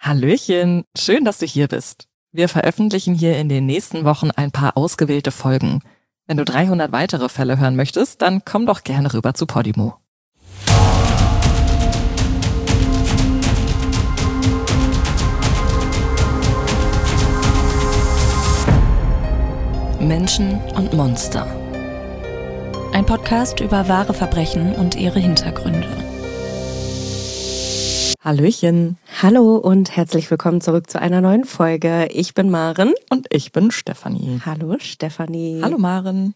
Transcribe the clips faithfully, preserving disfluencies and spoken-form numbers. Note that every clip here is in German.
Hallöchen, schön, dass du hier bist. Wir veröffentlichen hier in den nächsten Wochen ein paar ausgewählte Folgen. Wenn du dreihundert weitere Fälle hören möchtest, dann komm doch gerne rüber zu Podimo. Menschen und Monster. Ein Podcast über wahre Verbrechen und ihre Hintergründe. Hallöchen. Hallo und herzlich willkommen zurück zu einer neuen Folge. Ich bin Maren. Und ich bin Stefanie. Hallo Stefanie. Hallo Maren.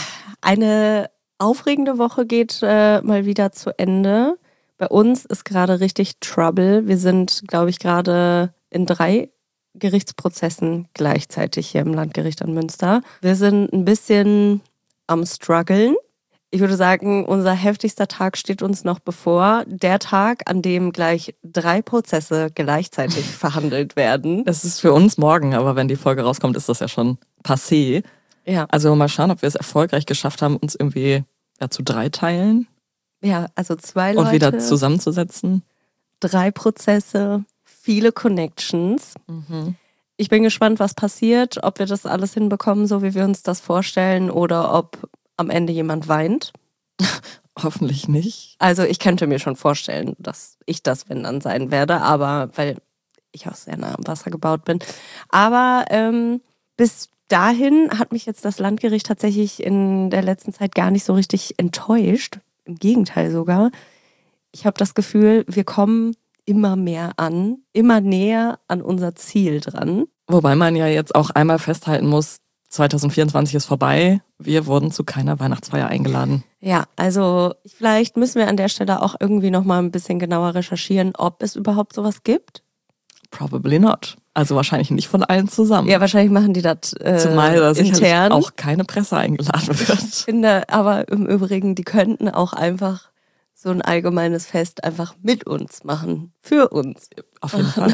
Eine aufregende Woche geht äh, mal wieder zu Ende. Bei uns ist gerade richtig Trouble. Wir sind, glaube ich, gerade in drei Gerichtsprozessen gleichzeitig hier im Landgericht an Münster. Wir sind ein bisschen am struggeln. Ich würde sagen, unser heftigster Tag steht uns noch bevor. Der Tag, an dem gleich drei Prozesse gleichzeitig verhandelt werden. Es ist für uns morgen, aber wenn die Folge rauskommt, ist das ja schon passé. Ja. Also mal schauen, ob wir es erfolgreich geschafft haben, uns irgendwie ja, zu drei teilen. Ja, also zwei Leute. Und wieder zusammenzusetzen. Drei Prozesse, viele Connections. Mhm. Ich bin gespannt, was passiert, ob wir das alles hinbekommen, so wie wir uns das vorstellen, oder ob am Ende jemand weint. Hoffentlich nicht. Also ich könnte mir schon vorstellen, dass ich das, wenn dann, sein werde, aber weil ich auch sehr nah am Wasser gebaut bin. Aber ähm, bis dahin hat mich jetzt das Landgericht tatsächlich in der letzten Zeit gar nicht so richtig enttäuscht. Im Gegenteil sogar. Ich habe das Gefühl, wir kommen immer mehr an, immer näher an unser Ziel dran. Wobei man ja jetzt auch einmal festhalten muss, zwanzig vierundzwanzig ist vorbei. Wir wurden zu keiner Weihnachtsfeier eingeladen. Ja, also vielleicht müssen wir an der Stelle auch irgendwie nochmal ein bisschen genauer recherchieren, ob es überhaupt sowas gibt. Probably not. Also wahrscheinlich nicht von allen zusammen. Ja, wahrscheinlich machen die das äh, Zumal da sicherlich intern. auch keine Presse eingeladen wird. Ich finde aber im Übrigen, die könnten auch einfach so ein allgemeines Fest einfach mit uns machen. Für uns. Auf jeden Fall.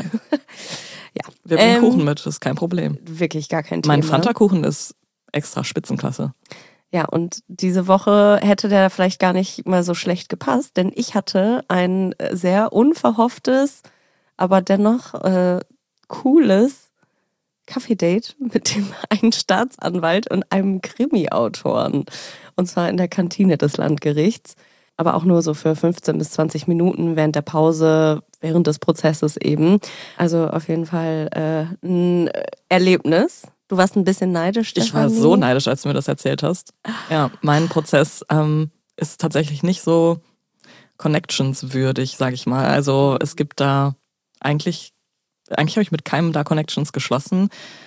Ja. Wir bringen Ähm, Kuchen mit, das ist kein Problem. Wirklich gar kein Thema. Mein Fanta-Kuchen ist extra Spitzenklasse. Ja, und diese Woche hätte der vielleicht gar nicht mal so schlecht gepasst, denn ich hatte ein sehr unverhofftes, aber dennoch äh, cooles Kaffee-Date mit dem einen Staatsanwalt und einem Krimi-Autoren. Und zwar in der Kantine des Landgerichts. Aber auch nur so für fünfzehn bis zwanzig Minuten während der Pause, während des Prozesses eben. Also auf jeden Fall äh, ein Erlebnis. Du warst ein bisschen neidisch, Stefanie? Ich war so neidisch, als du mir das erzählt hast. Ja, mein Prozess ähm, ist tatsächlich nicht so connectionswürdig, sag ich mal. Also es gibt da eigentlich, eigentlich habe ich mit keinem da Connections geschlossen.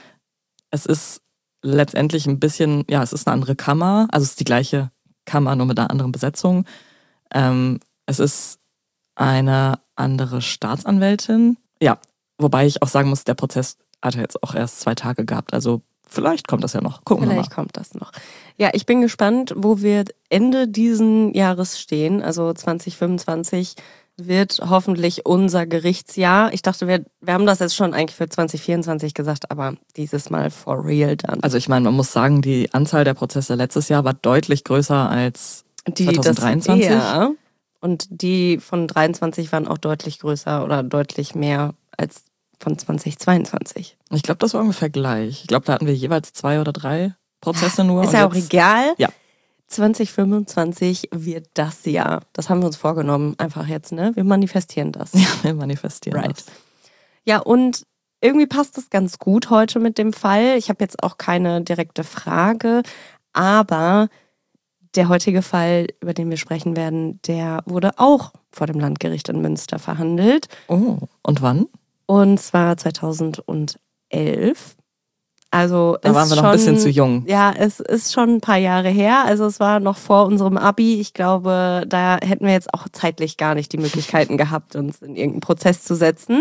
Es ist letztendlich ein bisschen, ja, es ist eine andere Kammer. Also es ist die gleiche Kammer, nur mit einer anderen Besetzung. Ähm, es ist eine andere Staatsanwältin. Ja, wobei ich auch sagen muss, der Prozess hat jetzt auch erst zwei Tage gehabt. Also vielleicht kommt das ja noch. Gucken wir mal. Vielleicht kommt das noch. Ja, ich bin gespannt, wo wir Ende diesen Jahres stehen. Also zwanzig fünfundzwanzig wird hoffentlich unser Gerichtsjahr. Ich dachte, wir, wir haben das jetzt schon eigentlich für zwanzig vierundzwanzig gesagt, aber dieses Mal for real dann. Also ich meine, man muss sagen, die Anzahl der Prozesse letztes Jahr war deutlich größer als die, zwanzig dreiundzwanzig. Das, ja. Und die von dreiundzwanzig waren auch deutlich größer oder deutlich mehr als von zwanzig zweiundzwanzig. Ich glaube, das war ungefähr gleich. Ich glaube, da hatten wir jeweils zwei oder drei Prozesse nur. Ist ja auch jetzt, egal. Ja. zwanzig fünfundzwanzig wird das Jahr. Das haben wir uns vorgenommen, einfach jetzt, ne? Wir manifestieren das. Ja, wir manifestieren right. das. Ja, und irgendwie passt das ganz gut heute mit dem Fall. Ich habe jetzt auch keine direkte Frage, aber der heutige Fall, über den wir sprechen werden, der wurde auch vor dem Landgericht in Münster verhandelt. Oh, und wann? Und zwar zweitausendelf. Also da waren wir schon, noch ein bisschen zu jung. Ja, es ist schon ein paar Jahre her. Also es war noch vor unserem Abi. Ich glaube, da hätten wir jetzt auch zeitlich gar nicht die Möglichkeiten gehabt, uns in irgendeinen Prozess zu setzen.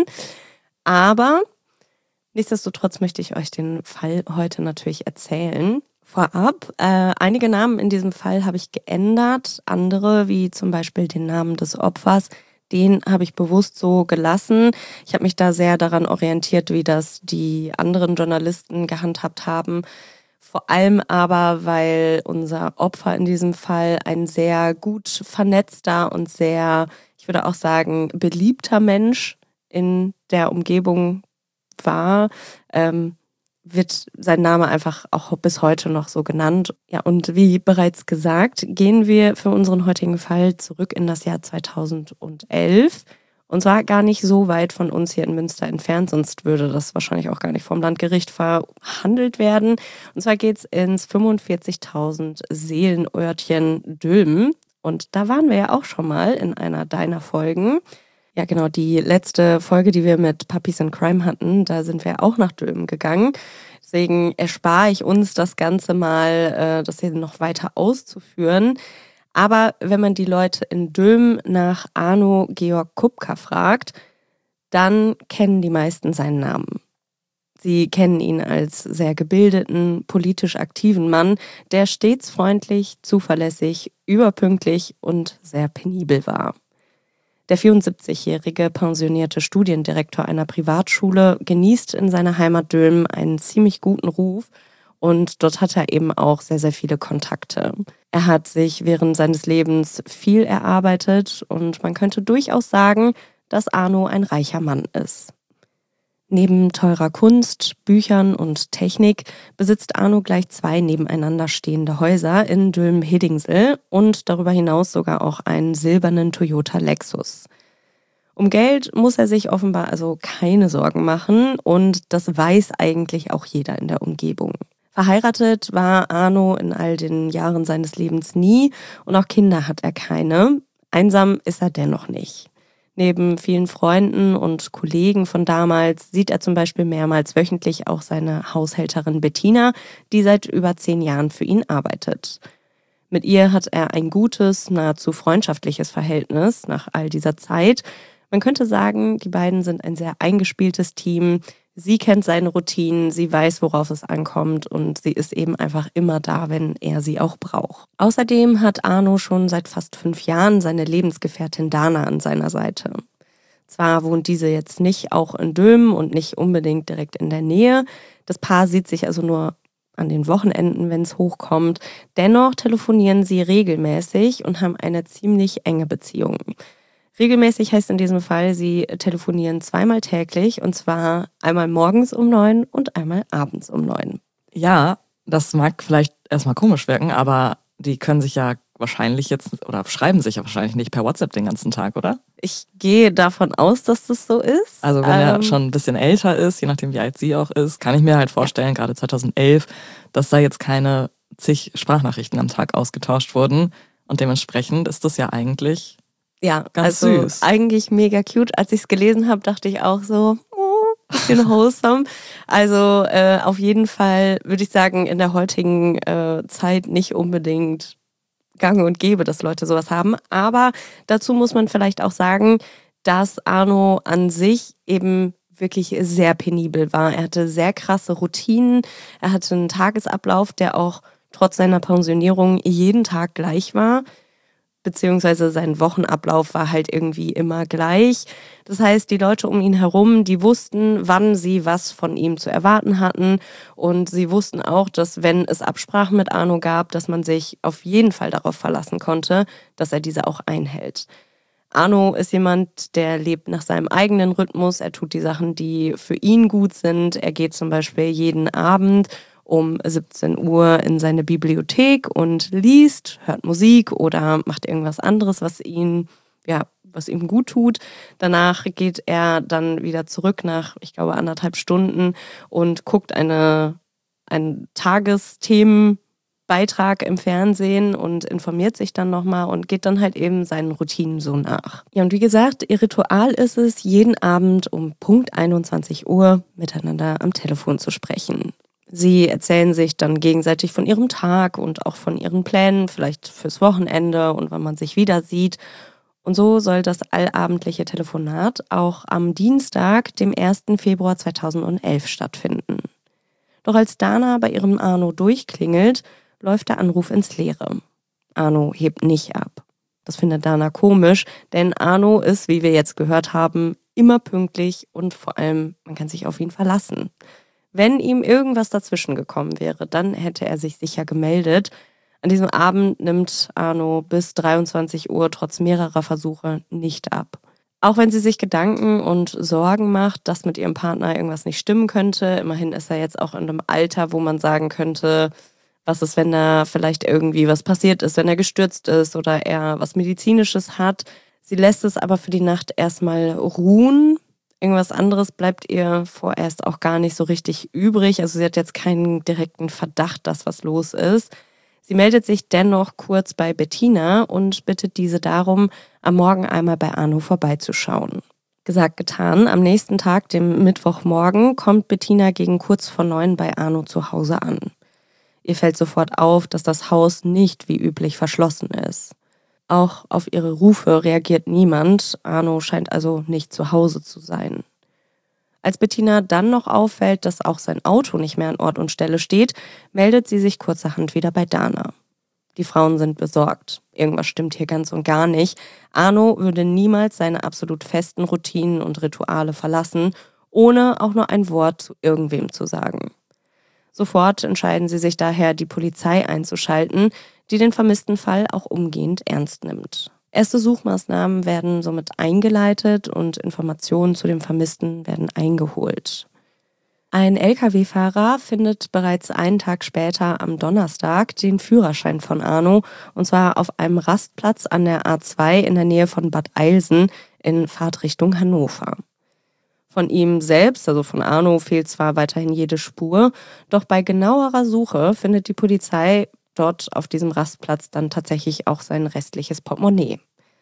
Aber nichtsdestotrotz möchte ich euch den Fall heute natürlich erzählen. Vorab, äh, einige Namen in diesem Fall habe ich geändert. Andere, wie zum Beispiel den Namen des Opfers, den habe ich bewusst so gelassen. Ich habe mich da sehr daran orientiert, wie das die anderen Journalisten gehandhabt haben. Vor allem aber, weil unser Opfer in diesem Fall ein sehr gut vernetzter und sehr, ich würde auch sagen, beliebter Mensch in der Umgebung war, ähm, wird sein Name einfach auch bis heute noch so genannt. Ja, und wie bereits gesagt, gehen wir für unseren heutigen Fall zurück in das Jahr zweitausendelf. Und zwar gar nicht so weit von uns hier in Münster entfernt, sonst würde das wahrscheinlich auch gar nicht vom Landgericht verhandelt werden. Und zwar geht es ins fünfundvierzigtausend Seelenörtchen Dülmen. Und da waren wir ja auch schon mal in einer deiner Folgen. Ja, genau, die letzte Folge, die wir mit Puppies in Crime hatten, da sind wir auch nach Dülmen gegangen. Deswegen erspare ich uns das Ganze mal, das hier noch weiter auszuführen. Aber wenn man die Leute in Dülmen nach Arno Georg Kupka fragt, dann kennen die meisten seinen Namen. Sie kennen ihn als sehr gebildeten, politisch aktiven Mann, der stets freundlich, zuverlässig, überpünktlich und sehr penibel war. Der vierundsiebzigjährige pensionierte Studiendirektor einer Privatschule genießt in seiner Heimat Dülmen einen ziemlich guten Ruf und dort hat er eben auch sehr, sehr viele Kontakte. Er hat sich während seines Lebens viel erarbeitet und man könnte durchaus sagen, dass Arno ein reicher Mann ist. Neben teurer Kunst, Büchern und Technik besitzt Arno gleich zwei nebeneinander stehende Häuser in Dülmen-Hiddingsel und darüber hinaus sogar auch einen silbernen Toyota Lexus. Um Geld muss er sich offenbar also keine Sorgen machen und das weiß eigentlich auch jeder in der Umgebung. Verheiratet war Arno in all den Jahren seines Lebens nie und auch Kinder hat er keine. Einsam ist er dennoch nicht. Neben vielen Freunden und Kollegen von damals sieht er zum Beispiel mehrmals wöchentlich auch seine Haushälterin Bettina, die seit über zehn Jahren für ihn arbeitet. Mit ihr hat er ein gutes, nahezu freundschaftliches Verhältnis nach all dieser Zeit. Man könnte sagen, die beiden sind ein sehr eingespieltes Team. Sie kennt seine Routinen, sie weiß, worauf es ankommt und sie ist eben einfach immer da, wenn er sie auch braucht. Außerdem hat Arno schon seit fast fünf Jahren seine Lebensgefährtin Dana an seiner Seite. Zwar wohnt diese jetzt nicht auch in Dülmen und nicht unbedingt direkt in der Nähe. Das Paar sieht sich also nur an den Wochenenden, wenn es hochkommt. Dennoch telefonieren sie regelmäßig und haben eine ziemlich enge Beziehung. Regelmäßig heißt in diesem Fall, sie telefonieren zweimal täglich und zwar einmal morgens um neun und einmal abends um neun. Ja, das mag vielleicht erstmal komisch wirken, aber die können sich ja wahrscheinlich jetzt oder schreiben sich ja wahrscheinlich nicht per WhatsApp den ganzen Tag, oder? Ich gehe davon aus, dass das so ist. Also wenn ähm, er schon ein bisschen älter ist, je nachdem wie alt sie auch ist, kann ich mir halt vorstellen, gerade zweitausendelf, dass da jetzt keine zig Sprachnachrichten am Tag ausgetauscht wurden und dementsprechend ist das ja eigentlich... Ja, ganz also süß. Eigentlich mega cute. Als ich es gelesen habe, dachte ich auch so, oh, bisschen wholesome. Also äh, auf jeden Fall würde ich sagen, in der heutigen äh, Zeit nicht unbedingt gang und gäbe, dass Leute sowas haben. Aber dazu muss man vielleicht auch sagen, dass Arno an sich eben wirklich sehr penibel war. Er hatte sehr krasse Routinen. Er hatte einen Tagesablauf, der auch trotz seiner Pensionierung jeden Tag gleich war. Beziehungsweise sein Wochenablauf war halt irgendwie immer gleich. Das heißt, die Leute um ihn herum, die wussten, wann sie was von ihm zu erwarten hatten. Und sie wussten auch, dass wenn es Absprachen mit Arno gab, dass man sich auf jeden Fall darauf verlassen konnte, dass er diese auch einhält. Arno ist jemand, der lebt nach seinem eigenen Rhythmus. Er tut die Sachen, die für ihn gut sind. Er geht zum Beispiel jeden Abend um siebzehn Uhr in seine Bibliothek und liest, hört Musik oder macht irgendwas anderes, was ihn, ja, was ihm gut tut. Danach geht er dann wieder zurück nach, ich glaube, anderthalb Stunden und guckt eine, einen Tagesthemenbeitrag im Fernsehen und informiert sich dann nochmal und geht dann halt eben seinen Routinen so nach. Ja, und wie gesagt, ihr Ritual ist es, jeden Abend um Punkt einundzwanzig Uhr miteinander am Telefon zu sprechen. Sie erzählen sich dann gegenseitig von ihrem Tag und auch von ihren Plänen, vielleicht fürs Wochenende und wann man sich wieder sieht. Und so soll das allabendliche Telefonat auch am Dienstag, dem ersten Februar zweitausendelf stattfinden. Doch als Dana bei ihrem Arno durchklingelt, läuft der Anruf ins Leere. Arno hebt nicht ab. Das findet Dana komisch, denn Arno ist, wie wir jetzt gehört haben, immer pünktlich und vor allem, man kann sich auf ihn verlassen. Wenn ihm irgendwas dazwischen gekommen wäre, dann hätte er sich sicher gemeldet. An diesem Abend nimmt Arno bis dreiundzwanzig Uhr trotz mehrerer Versuche nicht ab. Auch wenn sie sich Gedanken und Sorgen macht, dass mit ihrem Partner irgendwas nicht stimmen könnte. Immerhin ist er jetzt auch in einem Alter, wo man sagen könnte, was ist, wenn da vielleicht irgendwie was passiert ist, wenn er gestürzt ist oder er was Medizinisches hat. Sie lässt es aber für die Nacht erstmal ruhen. Irgendwas anderes bleibt ihr vorerst auch gar nicht so richtig übrig. Also sie hat jetzt keinen direkten Verdacht, dass was los ist. Sie meldet sich dennoch kurz bei Bettina und bittet diese darum, am Morgen einmal bei Arno vorbeizuschauen. Gesagt, getan. Am nächsten Tag, dem Mittwochmorgen, kommt Bettina gegen kurz vor neun bei Arno zu Hause an. Ihr fällt sofort auf, dass das Haus nicht wie üblich verschlossen ist. Auch auf ihre Rufe reagiert niemand. Arno scheint also nicht zu Hause zu sein. Als Bettina dann noch auffällt, dass auch sein Auto nicht mehr an Ort und Stelle steht, meldet sie sich kurzerhand wieder bei Dana. Die Frauen sind besorgt. Irgendwas stimmt hier ganz und gar nicht. Arno würde niemals seine absolut festen Routinen und Rituale verlassen, ohne auch nur ein Wort zu irgendwem zu sagen. Sofort entscheiden sie sich daher, die Polizei einzuschalten, die den vermissten Fall auch umgehend ernst nimmt. Erste Suchmaßnahmen werden somit eingeleitet und Informationen zu dem Vermissten werden eingeholt. Ein L K W-Fahrer findet bereits einen Tag später am Donnerstag den Führerschein von Arno, und zwar auf einem Rastplatz an der A zwei in der Nähe von Bad Eilsen in Fahrtrichtung Hannover. Von ihm selbst, also von Arno, fehlt zwar weiterhin jede Spur, doch bei genauerer Suche findet die Polizei dort auf diesem Rastplatz dann tatsächlich auch sein restliches Portemonnaie.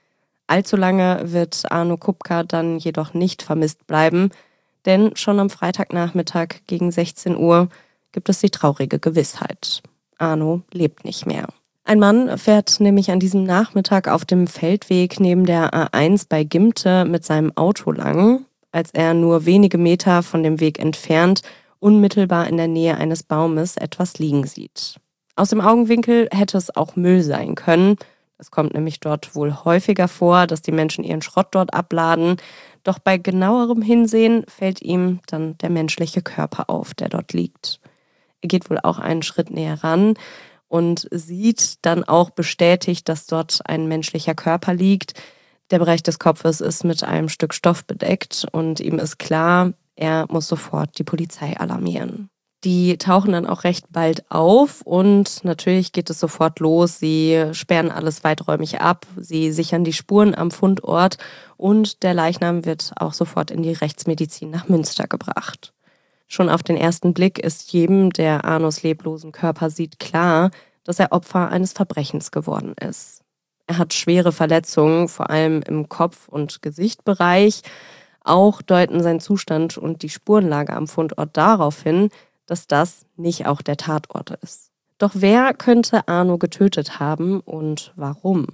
Allzu lange wird Arno Kupka dann jedoch nicht vermisst bleiben, denn schon am Freitagnachmittag gegen sechzehn Uhr gibt es die traurige Gewissheit. Arno lebt nicht mehr. Ein Mann fährt nämlich an diesem Nachmittag auf dem Feldweg neben der A eins bei Gimte mit seinem Auto lang, als er nur wenige Meter von dem Weg entfernt unmittelbar in der Nähe eines Baumes etwas liegen sieht. Aus dem Augenwinkel hätte es auch Müll sein können. Es kommt nämlich dort wohl häufiger vor, dass die Menschen ihren Schrott dort abladen. Doch bei genauerem Hinsehen fällt ihm dann der menschliche Körper auf, der dort liegt. Er geht wohl auch einen Schritt näher ran und sieht dann auch bestätigt, dass dort ein menschlicher Körper liegt. Der Bereich des Kopfes ist mit einem Stück Stoff bedeckt und ihm ist klar, er muss sofort die Polizei alarmieren. Die tauchen dann auch recht bald auf und natürlich geht es sofort los. Sie sperren alles weiträumig ab, sie sichern die Spuren am Fundort und der Leichnam wird auch sofort in die Rechtsmedizin nach Münster gebracht. Schon auf den ersten Blick ist jedem, der Arnos leblosen Körper sieht, klar, dass er Opfer eines Verbrechens geworden ist. Er hat schwere Verletzungen, vor allem im Kopf- und Gesichtbereich. Auch deuten sein Zustand und die Spurenlage am Fundort darauf hin, dass das nicht auch der Tatort ist. Doch wer könnte Arno getötet haben und warum?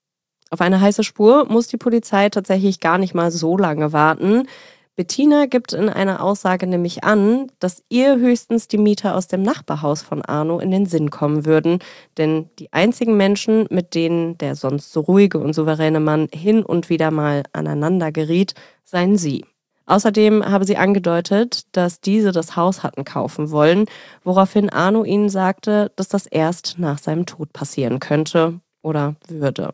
Auf eine heiße Spur muss die Polizei tatsächlich gar nicht mal so lange warten. Bettina gibt in einer Aussage nämlich an, dass ihr höchstens die Mieter aus dem Nachbarhaus von Arno in den Sinn kommen würden, denn die einzigen Menschen, mit denen der sonst so ruhige und souveräne Mann hin und wieder mal aneinander geriet, seien sie. Außerdem habe sie angedeutet, dass diese das Haus hatten kaufen wollen, woraufhin Arno ihnen sagte, dass das erst nach seinem Tod passieren könnte oder würde.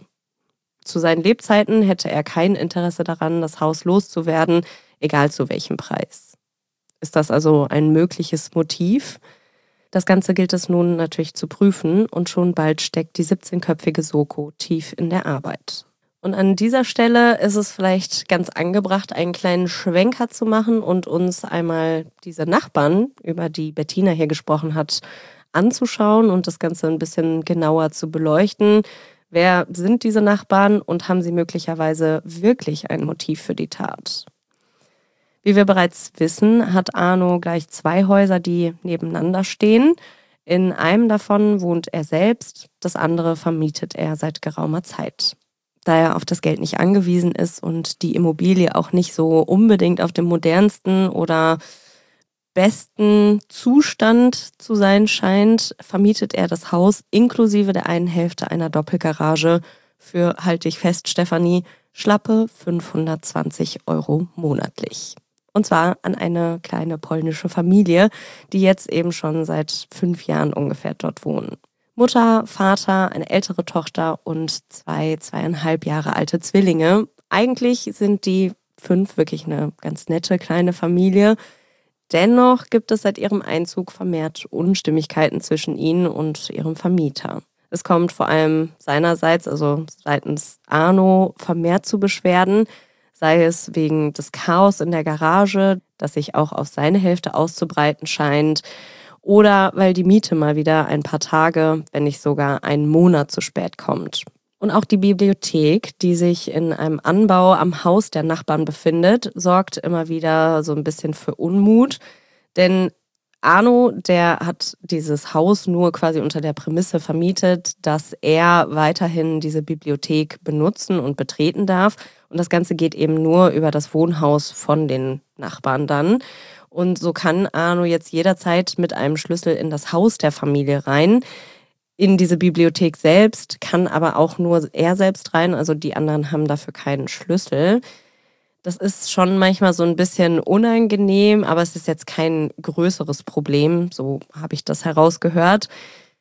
Zu seinen Lebzeiten hätte er kein Interesse daran, das Haus loszuwerden, egal zu welchem Preis. Ist das also ein mögliches Motiv? Das Ganze gilt es nun natürlich zu prüfen und schon bald steckt die siebzehnköpfige Soko tief in der Arbeit. Und an dieser Stelle ist es vielleicht ganz angebracht, einen kleinen Schwenker zu machen und uns einmal diese Nachbarn, über die Bettina hier gesprochen hat, anzuschauen und das Ganze ein bisschen genauer zu beleuchten. Wer sind diese Nachbarn und haben sie möglicherweise wirklich ein Motiv für die Tat? Wie wir bereits wissen, hat Arno gleich zwei Häuser, die nebeneinander stehen. In einem davon wohnt er selbst, das andere vermietet er seit geraumer Zeit. Da er auf das Geld nicht angewiesen ist und die Immobilie auch nicht so unbedingt auf dem modernsten oder besten Zustand zu sein scheint, vermietet er das Haus inklusive der einen Hälfte einer Doppelgarage für, halte ich fest, Stefanie, schlappe fünfhundertzwanzig Euro monatlich. Und zwar an eine kleine polnische Familie, die jetzt eben schon seit fünf Jahren ungefähr dort wohnen. Mutter, Vater, eine ältere Tochter und zwei, zweieinhalb Jahre alte Zwillinge. eigentlich sind die fünf wirklich eine ganz nette kleine Familie. Dennoch gibt es seit ihrem Einzug vermehrt Unstimmigkeiten zwischen ihnen und ihrem Vermieter. Es kommt vor allem seinerseits, also seitens Arno, vermehrt zu Beschwerden, sei es wegen des Chaos in der Garage, das sich auch auf seine Hälfte auszubreiten scheint, oder weil die Miete mal wieder ein paar Tage, wenn nicht sogar einen Monat zu spät kommt. Und auch die Bibliothek, die sich in einem Anbau am Haus der Nachbarn befindet, sorgt immer wieder so ein bisschen für Unmut. Denn Arno, der hat dieses Haus nur quasi unter der Prämisse vermietet, dass er weiterhin diese Bibliothek benutzen und betreten darf. Und das Ganze geht eben nur über das Wohnhaus von den Nachbarn dann. Und so kann Arno jetzt jederzeit mit einem Schlüssel in das Haus der Familie rein. In diese Bibliothek selbst kann aber auch nur er selbst rein, also die anderen haben dafür keinen Schlüssel. Das ist schon manchmal so ein bisschen unangenehm, aber es ist jetzt kein größeres Problem, so habe ich das herausgehört.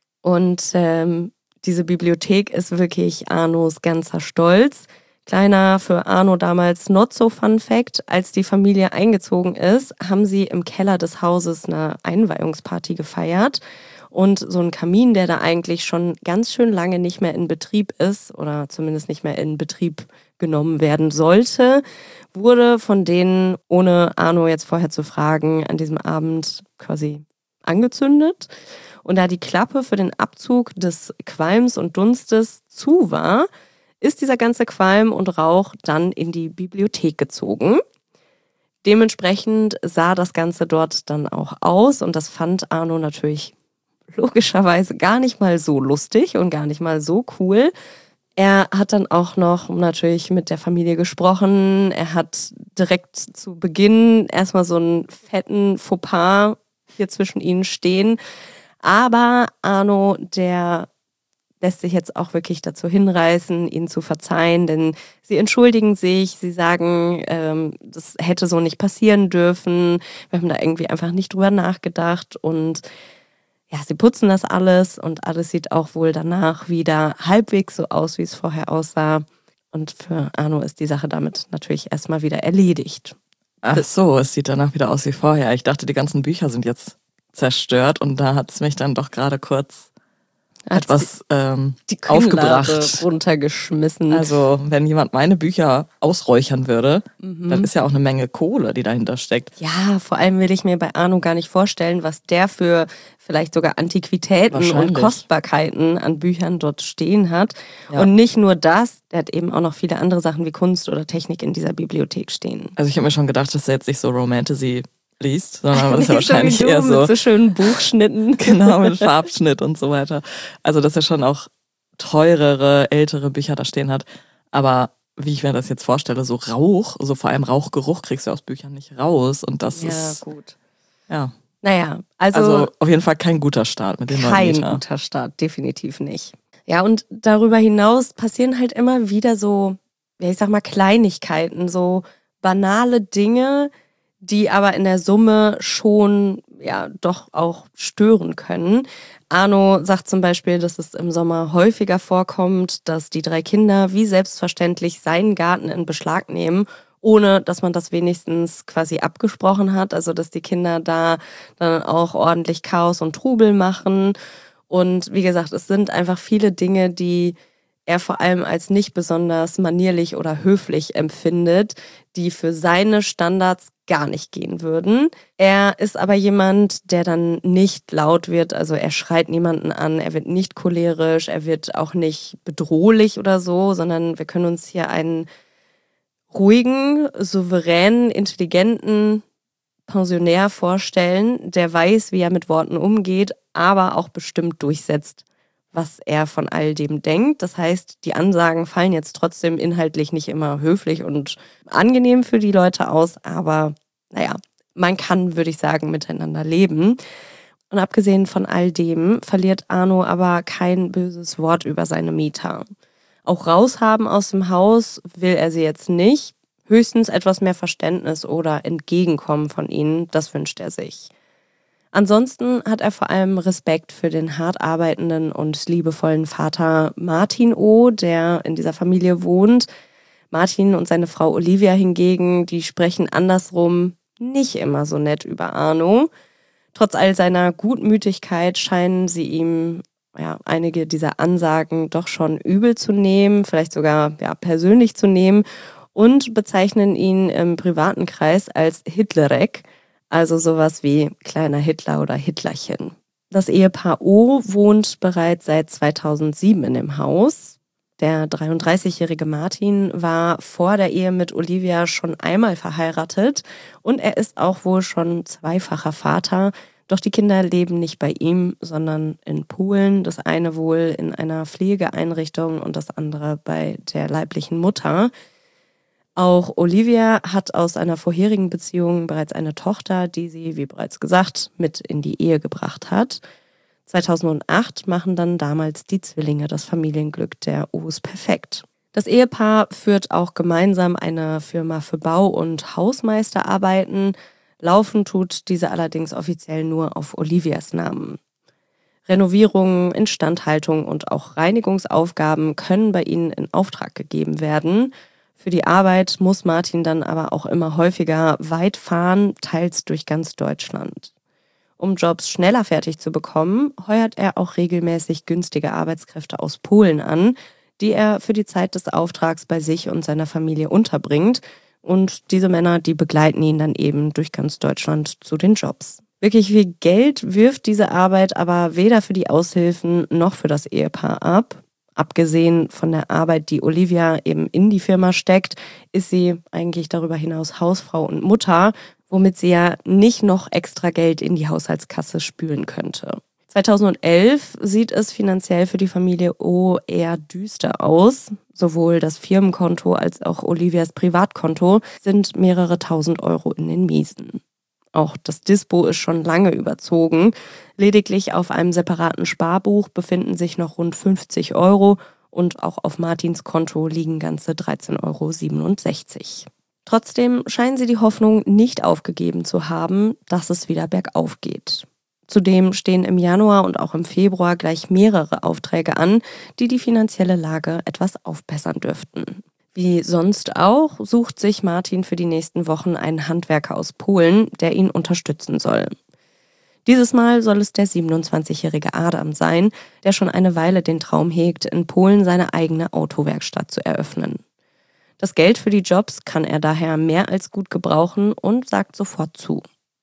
Und ähm, diese Bibliothek ist wirklich Arnos ganzer Stolz. Kleiner für Arno damals not so fun fact, als die Familie eingezogen ist, haben sie im Keller des Hauses eine Einweihungsparty gefeiert. Und so ein Kamin, der da eigentlich schon ganz schön lange nicht mehr in Betrieb ist oder zumindest nicht mehr in Betrieb genommen werden sollte, wurde von denen, ohne Arno jetzt vorher zu fragen, an diesem Abend quasi angezündet. Und da die Klappe für den Abzug des Qualms und Dunstes zu war, ist dieser ganze Qualm und Rauch dann in die Bibliothek gezogen. Dementsprechend sah das Ganze dort dann auch aus und das fand Arno natürlich logischerweise gar nicht mal so lustig und gar nicht mal so cool. Er hat dann auch noch natürlich mit der Familie gesprochen. Er hat direkt zu Beginn erstmal so einen fetten Fauxpas hier zwischen ihnen stehen. Aber Arno, der lässt sich jetzt auch wirklich dazu hinreißen, ihnen zu verzeihen, denn sie entschuldigen sich, sie sagen, ähm, das hätte so nicht passieren dürfen. Wir haben da irgendwie einfach nicht drüber nachgedacht und ja, sie putzen das alles und alles sieht auch wohl danach wieder halbwegs so aus, wie es vorher aussah. Und für Arno ist die Sache damit natürlich erstmal wieder erledigt. Ach so, es sieht danach wieder aus wie vorher. Ich dachte, die ganzen Bücher sind jetzt zerstört und da hat es mich dann doch gerade kurz Hat etwas ähm, die aufgebracht. Runtergeschmissen. Also wenn jemand meine Bücher ausräuchern würde, mhm. dann ist ja auch eine Menge Kohle, die dahinter steckt. Ja, vor allem will ich mir bei Arno gar nicht vorstellen, was der für vielleicht sogar Antiquitäten und Kostbarkeiten an Büchern dort stehen hat. Ja. Und nicht nur das, der hat eben auch noch viele andere Sachen wie Kunst oder Technik in dieser Bibliothek stehen. Also ich habe mir schon gedacht, dass er jetzt nicht so Romantasy liest, sondern das ist ja wahrscheinlich so eher so mit so schönen Buchschnitten. Genau, mit Farbschnitt und so weiter. Also dass er schon auch teurere, ältere Bücher da stehen hat. Aber wie ich mir das jetzt vorstelle, so Rauch, so vor allem Rauchgeruch kriegst du aus Büchern nicht raus. Und das ja, ist... Ja, gut. Ja. Naja, also... Also auf jeden Fall kein guter Start mit dem neuen Kein Mieter. guter Start, definitiv nicht. Ja, und darüber hinaus passieren halt immer wieder so, ja, ich sag mal, Kleinigkeiten, so banale Dinge, die aber in der Summe schon ja doch auch stören können. Arno sagt zum Beispiel, dass es im Sommer häufiger vorkommt, dass die drei Kinder wie selbstverständlich seinen Garten in Beschlag nehmen, ohne dass man das wenigstens quasi abgesprochen hat. Also dass die Kinder da dann auch ordentlich Chaos und Trubel machen. Und wie gesagt, es sind einfach viele Dinge, die er vor allem als nicht besonders manierlich oder höflich empfindet, die für seine Standards gar nicht gehen würden. Er ist aber jemand, der dann nicht laut wird, also er schreit niemanden an, er wird nicht cholerisch, er wird auch nicht bedrohlich oder so, sondern wir können uns hier einen ruhigen, souveränen, intelligenten Pensionär vorstellen, der weiß, wie er mit Worten umgeht, aber auch bestimmt durchsetzt, was er von all dem denkt. Das heißt, die Ansagen fallen jetzt trotzdem inhaltlich nicht immer höflich und angenehm für die Leute aus, aber naja, man kann, würde ich sagen, miteinander leben. Und abgesehen von all dem verliert Arno aber kein böses Wort über seine Mieter. Auch raushaben aus dem Haus will er sie jetzt nicht. Höchstens etwas mehr Verständnis oder Entgegenkommen von ihnen, das wünscht er sich. Ansonsten hat er vor allem Respekt für den hart arbeitenden und liebevollen Vater Martin O., der in dieser Familie wohnt. Martin und seine Frau Olivia hingegen, die sprechen andersrum nicht immer so nett über Arno. Trotz all seiner Gutmütigkeit scheinen sie ihm ja, einige dieser Ansagen doch schon übel zu nehmen, vielleicht sogar ja, persönlich zu nehmen und bezeichnen ihn im privaten Kreis als Hitlerek, also sowas wie kleiner Hitler oder Hitlerchen. Das Ehepaar O wohnt bereits seit zweitausendsieben in dem Haus. Der dreiunddreißigjährige Martin war vor der Ehe mit Olivia schon einmal verheiratet und er ist auch wohl schon zweifacher Vater. Doch die Kinder leben nicht bei ihm, sondern in Polen. Das eine wohl in einer Pflegeeinrichtung und das andere bei der leiblichen Mutter. Auch Olivia hat aus einer vorherigen Beziehung bereits eine Tochter, die sie, wie bereits gesagt, mit in die Ehe gebracht hat. zweitausendacht machen dann damals die Zwillinge das Familienglück der O's perfekt. Das Ehepaar führt auch gemeinsam eine Firma für Bau- und Hausmeisterarbeiten. Laufen tut diese allerdings offiziell nur auf Olivias Namen. Renovierungen, Instandhaltung und auch Reinigungsaufgaben können bei ihnen in Auftrag gegeben werden. Für die Arbeit muss Martin dann aber auch immer häufiger weit fahren, teils durch ganz Deutschland. Um Jobs schneller fertig zu bekommen, heuert er auch regelmäßig günstige Arbeitskräfte aus Polen an, die er für die Zeit des Auftrags bei sich und seiner Familie unterbringt. Und diese Männer, die begleiten ihn dann eben durch ganz Deutschland zu den Jobs. Wirklich viel Geld wirft diese Arbeit aber weder für die Aushilfen noch für das Ehepaar ab. Abgesehen von der Arbeit, die Olivia eben in die Firma steckt, ist sie eigentlich darüber hinaus Hausfrau und Mutter, womit sie ja nicht noch extra Geld in die Haushaltskasse spülen könnte. zweitausendelf sieht es finanziell für die Familie O eher düster aus. Sowohl das Firmenkonto als auch Olivias Privatkonto sind mehrere tausend Euro in den Miesen. Auch das Dispo ist schon lange überzogen. Lediglich auf einem separaten Sparbuch befinden sich noch rund fünfzig Euro und auch auf Martins Konto liegen ganze dreizehn Euro siebenundsechzig. Trotzdem scheinen sie die Hoffnung nicht aufgegeben zu haben, dass es wieder bergauf geht. Zudem stehen im Januar und auch im Februar gleich mehrere Aufträge an, die die finanzielle Lage etwas aufbessern dürften. Wie sonst auch sucht sich Martin für die nächsten Wochen einen Handwerker aus Polen, der ihn unterstützen soll. Dieses Mal soll es der siebenundzwanzigjährige Adam sein, der schon eine Weile den Traum hegt, in Polen seine eigene Autowerkstatt zu eröffnen. Das Geld für die Jobs kann er daher mehr als gut gebrauchen und sagt sofort zu.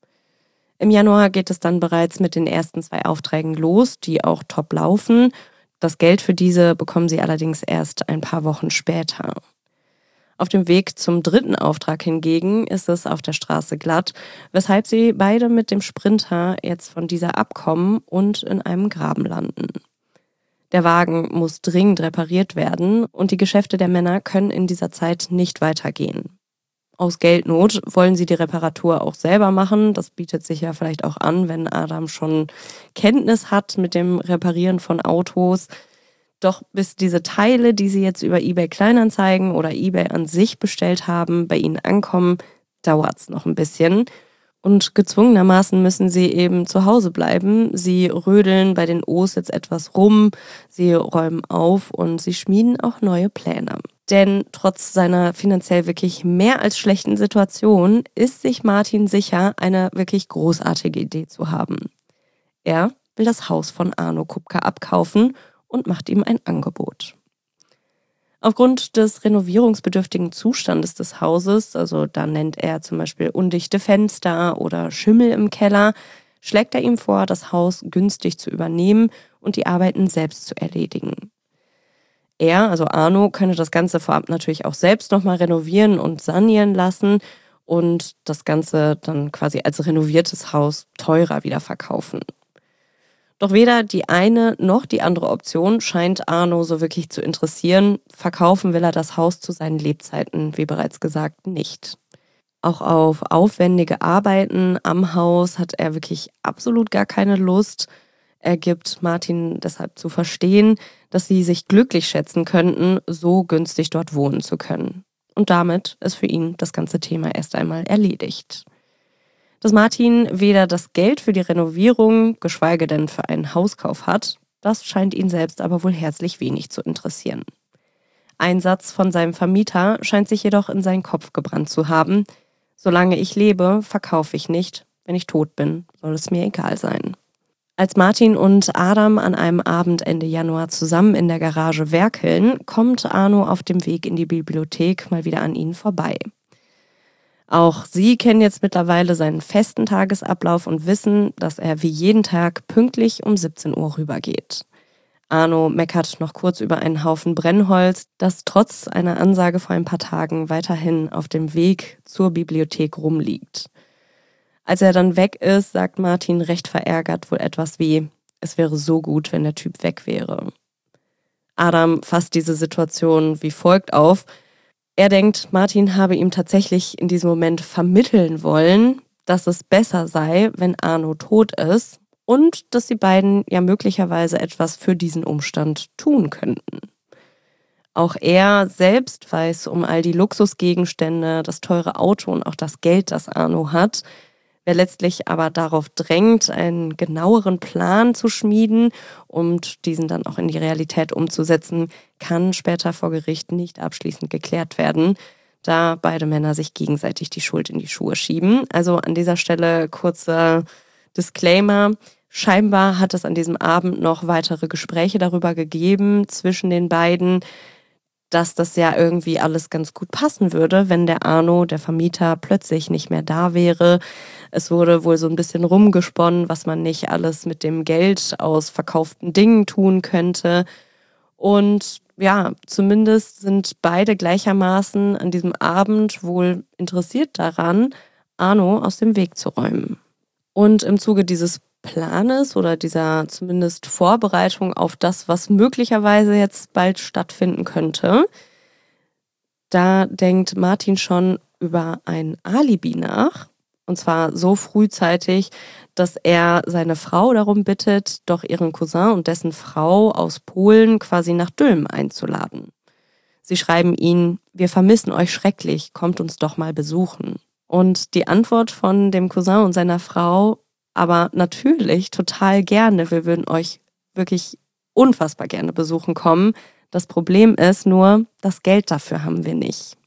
Im Januar geht es dann bereits mit den ersten zwei Aufträgen los, die auch top laufen. Das Geld für diese bekommen sie allerdings erst ein paar Wochen später. Auf dem Weg zum dritten Auftrag hingegen ist es auf der Straße glatt, weshalb sie beide mit dem Sprinter jetzt von dieser abkommen und in einem Graben landen. Der Wagen muss dringend repariert werden und die Geschäfte der Männer können in dieser Zeit nicht weitergehen. Aus Geldnot wollen sie die Reparatur auch selber machen. Das bietet sich ja vielleicht auch an, wenn Adam schon Kenntnis hat mit dem Reparieren von Autos. Doch bis diese Teile, die sie jetzt über eBay Kleinanzeigen oder eBay an sich bestellt haben, bei ihnen ankommen, dauert es noch ein bisschen. Und gezwungenermaßen müssen sie eben zu Hause bleiben. Sie rödeln bei den O's jetzt etwas rum, sie räumen auf und sie schmieden auch neue Pläne. Denn trotz seiner finanziell wirklich mehr als schlechten Situation ist sich Martin sicher, eine wirklich großartige Idee zu haben. Er will das Haus von Arno Kupka abkaufen und macht ihm ein Angebot. Aufgrund des renovierungsbedürftigen Zustandes des Hauses, also da nennt er zum Beispiel undichte Fenster oder Schimmel im Keller, schlägt er ihm vor, das Haus günstig zu übernehmen und die Arbeiten selbst zu erledigen. Er, also Arno, könne das Ganze vorab natürlich auch selbst nochmal renovieren und sanieren lassen und das Ganze dann quasi als renoviertes Haus teurer wieder verkaufen. Doch weder die eine noch die andere Option scheint Arno so wirklich zu interessieren. Verkaufen will er das Haus zu seinen Lebzeiten, wie bereits gesagt, nicht. Auch auf aufwendige Arbeiten am Haus hat er wirklich absolut gar keine Lust. Er gibt Martin deshalb zu verstehen, dass sie sich glücklich schätzen könnten, so günstig dort wohnen zu können. Und damit ist für ihn das ganze Thema erst einmal erledigt. Dass Martin weder das Geld für die Renovierung, geschweige denn für einen Hauskauf hat, das scheint ihn selbst aber wohl herzlich wenig zu interessieren. Ein Satz von seinem Vermieter scheint sich jedoch in seinen Kopf gebrannt zu haben. Solange ich lebe, verkaufe ich nicht. Wenn ich tot bin, soll es mir egal sein. Als Martin und Adam an einem Abend Ende Januar zusammen in der Garage werkeln, kommt Arno auf dem Weg in die Bibliothek mal wieder an ihnen vorbei. Auch sie kennen jetzt mittlerweile seinen festen Tagesablauf und wissen, dass er wie jeden Tag pünktlich um siebzehn Uhr rübergeht. Arno meckert noch kurz über einen Haufen Brennholz, das trotz einer Ansage vor ein paar Tagen weiterhin auf dem Weg zur Bibliothek rumliegt. Als er dann weg ist, sagt Martin recht verärgert wohl etwas wie, es wäre so gut, wenn der Typ weg wäre. Adam fasst diese Situation wie folgt auf. Er denkt, Martin habe ihm tatsächlich in diesem Moment vermitteln wollen, dass es besser sei, wenn Arno tot ist und dass die beiden ja möglicherweise etwas für diesen Umstand tun könnten. Auch er selbst weiß um all die Luxusgegenstände, das teure Auto und auch das Geld, das Arno hat. Wer letztlich aber darauf drängt, einen genaueren Plan zu schmieden und diesen dann auch in die Realität umzusetzen, kann später vor Gericht nicht abschließend geklärt werden, da beide Männer sich gegenseitig die Schuld in die Schuhe schieben. Also an dieser Stelle kurzer Disclaimer. Scheinbar hat es an diesem Abend noch weitere Gespräche darüber gegeben zwischen den beiden, dass das ja irgendwie alles ganz gut passen würde, wenn der Arno, der Vermieter, plötzlich nicht mehr da wäre. Es wurde wohl so ein bisschen rumgesponnen, was man nicht alles mit dem Geld aus verkauften Dingen tun könnte. Und ja, zumindest sind beide gleichermaßen an diesem Abend wohl interessiert daran, Arno aus dem Weg zu räumen. Und im Zuge dieses Planes oder dieser zumindest Vorbereitung auf das, was möglicherweise jetzt bald stattfinden könnte, da denkt Martin schon über ein Alibi nach. Und zwar so frühzeitig, dass er seine Frau darum bittet, doch ihren Cousin und dessen Frau aus Polen quasi nach Dülmen einzuladen. Sie schreiben ihn, wir vermissen euch schrecklich, kommt uns doch mal besuchen. Und die Antwort von dem Cousin und seiner Frau, aber natürlich total gerne, wir würden euch wirklich unfassbar gerne besuchen kommen. Das Problem ist nur, das Geld dafür haben wir nicht.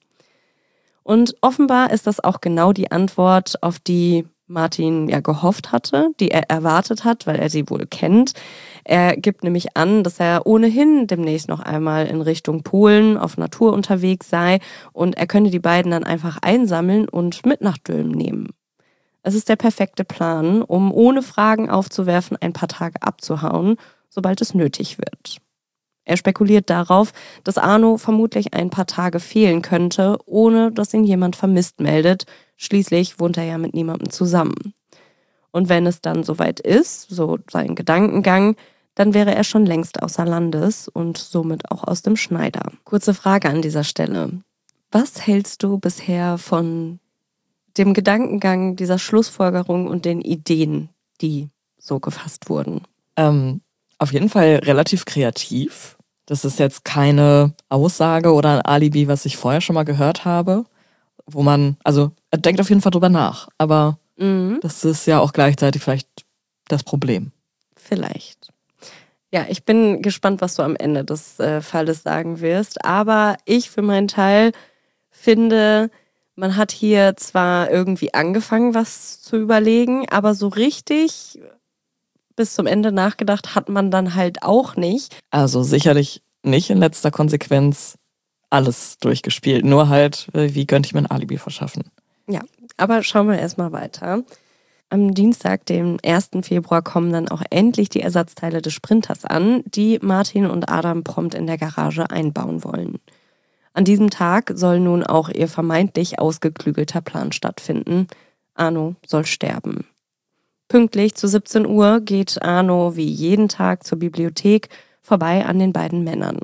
Und offenbar ist das auch genau die Antwort, auf die Martin ja gehofft hatte, die er erwartet hat, weil er sie wohl kennt. Er gibt nämlich an, dass er ohnehin demnächst noch einmal in Richtung Polen auf Natur unterwegs sei und er könne die beiden dann einfach einsammeln und mit nach Dülmen nehmen. Es ist der perfekte Plan, um ohne Fragen aufzuwerfen ein paar Tage abzuhauen, sobald es nötig wird. Er spekuliert darauf, dass Arno vermutlich ein paar Tage fehlen könnte, ohne dass ihn jemand vermisst meldet. Schließlich wohnt er ja mit niemandem zusammen. Und wenn es dann soweit ist, so sein Gedankengang, dann wäre er schon längst außer Landes und somit auch aus dem Schneider. Kurze Frage an dieser Stelle. Was hältst du bisher von dem Gedankengang dieser Schlussfolgerung und den Ideen, die so gefasst wurden? Ähm, auf jeden Fall relativ kreativ. Das ist jetzt keine Aussage oder ein Alibi, was ich vorher schon mal gehört habe, wo man, also er denkt auf jeden Fall drüber nach, aber mhm. das ist ja auch gleichzeitig vielleicht das Problem. Vielleicht. Ja, ich bin gespannt, was du am Ende des äh, Falles sagen wirst, aber ich für meinen Teil finde, man hat hier zwar irgendwie angefangen, was zu überlegen, aber so richtig bis zum Ende nachgedacht hat man dann halt auch nicht. Also sicherlich nicht in letzter Konsequenz alles durchgespielt, nur halt, wie könnte ich mir ein Alibi verschaffen? Ja, aber schauen wir erstmal weiter. Am Dienstag, dem ersten Februar, kommen dann auch endlich die Ersatzteile des Sprinters an, die Martin und Adam prompt in der Garage einbauen wollen. An diesem Tag soll nun auch ihr vermeintlich ausgeklügelter Plan stattfinden. Arno soll sterben. Pünktlich zu siebzehn Uhr geht Arno wie jeden Tag zur Bibliothek vorbei an den beiden Männern.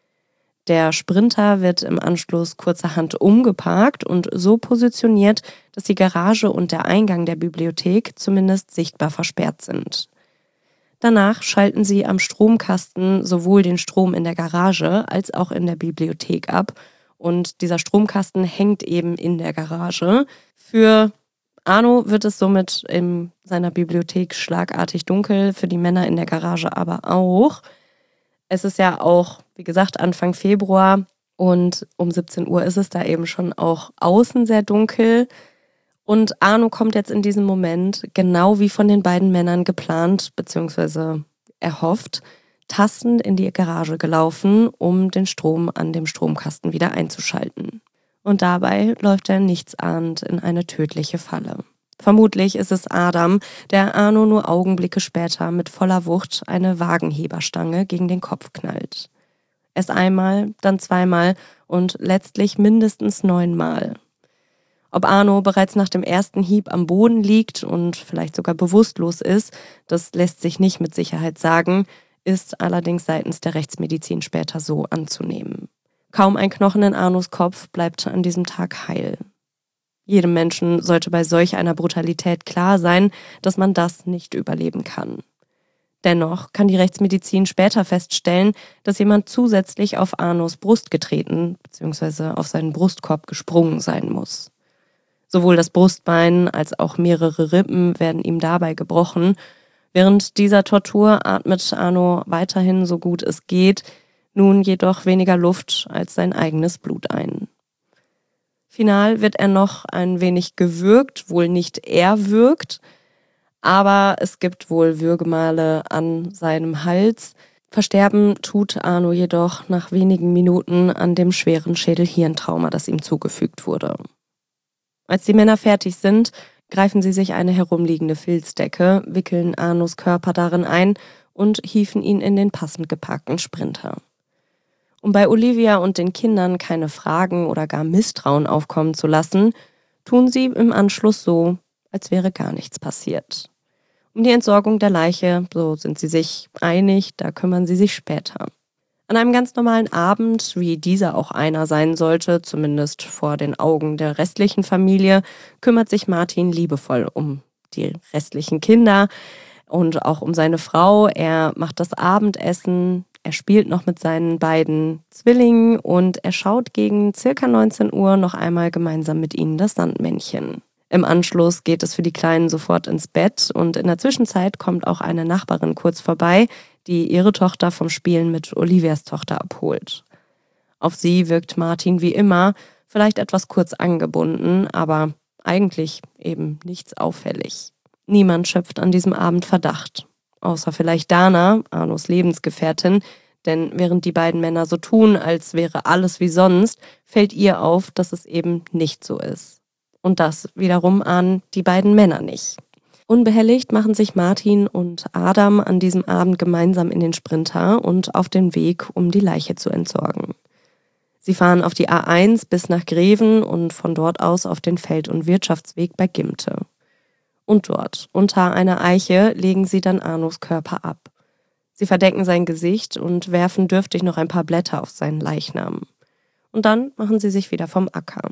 Der Sprinter wird im Anschluss kurzerhand umgeparkt und so positioniert, dass die Garage und der Eingang der Bibliothek zumindest sichtbar versperrt sind. Danach schalten sie am Stromkasten sowohl den Strom in der Garage als auch in der Bibliothek ab. Und dieser Stromkasten hängt eben in der Garage. Für Arno wird es somit in seiner Bibliothek schlagartig dunkel, für die Männer in der Garage aber auch. Es ist ja auch, wie gesagt, Anfang Februar. Und um siebzehn Uhr ist es da eben schon auch außen sehr dunkel. Und Arno kommt jetzt in diesem Moment, genau wie von den beiden Männern geplant bzw. erhofft, tastend in die Garage gelaufen, um den Strom an dem Stromkasten wieder einzuschalten. Und dabei läuft er nichtsahnend in eine tödliche Falle. Vermutlich ist es Adam, der Arno nur Augenblicke später mit voller Wucht eine Wagenheberstange gegen den Kopf knallt. Erst einmal, dann zweimal und letztlich mindestens neunmal. Ob Arno bereits nach dem ersten Hieb am Boden liegt und vielleicht sogar bewusstlos ist, das lässt sich nicht mit Sicherheit sagen, ist allerdings seitens der Rechtsmedizin später so anzunehmen. Kaum ein Knochen in Arnos Kopf bleibt an diesem Tag heil. Jedem Menschen sollte bei solch einer Brutalität klar sein, dass man das nicht überleben kann. Dennoch kann die Rechtsmedizin später feststellen, dass jemand zusätzlich auf Arnos Brust getreten bzw. auf seinen Brustkorb gesprungen sein muss. Sowohl das Brustbein als auch mehrere Rippen werden ihm dabei gebrochen. Während dieser Tortur atmet Arno weiterhin so gut es geht, nun jedoch weniger Luft als sein eigenes Blut ein. Final wird er noch ein wenig gewürgt, wohl nicht erwürgt, aber es gibt wohl Würgemale an seinem Hals. Versterben tut Arno jedoch nach wenigen Minuten an dem schweren Schädel-Hirntrauma, das ihm zugefügt wurde. Als die Männer fertig sind, greifen sie sich eine herumliegende Filzdecke, wickeln Arnos Körper darin ein und hieven ihn in den passend geparkten Sprinter. Um bei Olivia und den Kindern keine Fragen oder gar Misstrauen aufkommen zu lassen, tun sie im Anschluss so, als wäre gar nichts passiert. Um die Entsorgung der Leiche, so sind sie sich einig, da kümmern sie sich später. An einem ganz normalen Abend, wie dieser auch einer sein sollte, zumindest vor den Augen der restlichen Familie, kümmert sich Martin liebevoll um die restlichen Kinder und auch um seine Frau. Er macht das Abendessen, er spielt noch mit seinen beiden Zwillingen und er schaut gegen circa neunzehn Uhr noch einmal gemeinsam mit ihnen das Sandmännchen. Im Anschluss geht es für die Kleinen sofort ins Bett und in der Zwischenzeit kommt auch eine Nachbarin kurz vorbei, die ihre Tochter vom Spielen mit Olivias Tochter abholt. Auf sie wirkt Martin wie immer, vielleicht etwas kurz angebunden, aber eigentlich eben nichts auffällig. Niemand schöpft an diesem Abend Verdacht, außer vielleicht Dana, Arnos Lebensgefährtin, denn während die beiden Männer so tun, als wäre alles wie sonst, fällt ihr auf, dass es eben nicht so ist. Und das wiederum ahnen die beiden Männer nicht. Unbehelligt machen sich Martin und Adam an diesem Abend gemeinsam in den Sprinter und auf den Weg, um die Leiche zu entsorgen. Sie fahren auf die A eins bis nach Greven und von dort aus auf den Feld- und Wirtschaftsweg bei Gimte. Und dort, unter einer Eiche, legen sie dann Arnos Körper ab. Sie verdecken sein Gesicht und werfen dürftig noch ein paar Blätter auf seinen Leichnam. Und dann machen sie sich wieder vom Acker.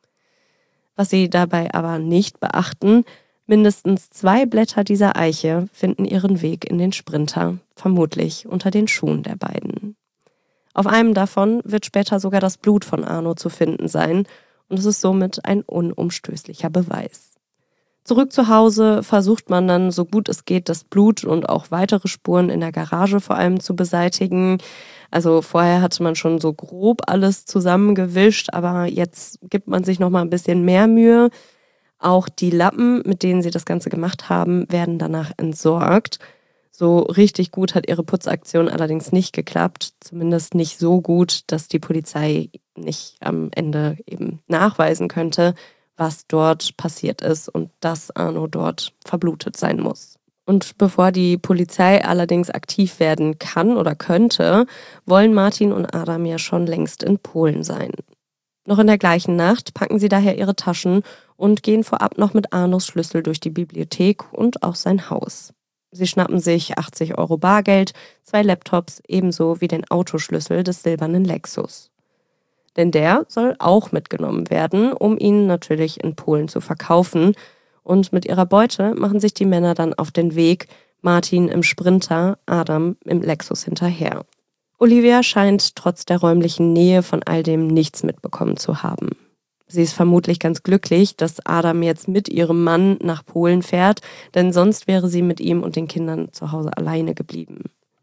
Was sie dabei aber nicht beachten, mindestens zwei Blätter dieser Eiche finden ihren Weg in den Sprinter, vermutlich unter den Schuhen der beiden. Auf einem davon wird später sogar das Blut von Arno zu finden sein und es ist somit ein unumstößlicher Beweis. Zurück zu Hause versucht man dann, so gut es geht, das Blut und auch weitere Spuren in der Garage vor allem zu beseitigen. Also vorher hatte man schon so grob alles zusammengewischt, aber jetzt gibt man sich noch mal ein bisschen mehr Mühe. Auch die Lappen, mit denen sie das Ganze gemacht haben, werden danach entsorgt. So richtig gut hat ihre Putzaktion allerdings nicht geklappt. Zumindest nicht so gut, dass die Polizei nicht am Ende eben nachweisen könnte, was dort passiert ist und dass Arno dort verblutet sein muss. Und bevor die Polizei allerdings aktiv werden kann oder könnte, wollen Martin und Adam ja schon längst in Polen sein. Noch in der gleichen Nacht packen sie daher ihre Taschen und gehen vorab noch mit Arnos Schlüssel durch die Bibliothek und auch sein Haus. Sie schnappen sich achtzig Euro Bargeld, zwei Laptops ebenso wie den Autoschlüssel des silbernen Lexus. Denn der soll auch mitgenommen werden, um ihn natürlich in Polen zu verkaufen. Und mit ihrer Beute machen sich die Männer dann auf den Weg, Martin im Sprinter, Adam im Lexus hinterher. Olivia scheint trotz der räumlichen Nähe von all dem nichts mitbekommen zu haben. Sie ist vermutlich ganz glücklich, dass Adam jetzt mit ihrem Mann nach Polen fährt, denn sonst wäre sie mit ihm und den Kindern zu Hause alleine geblieben.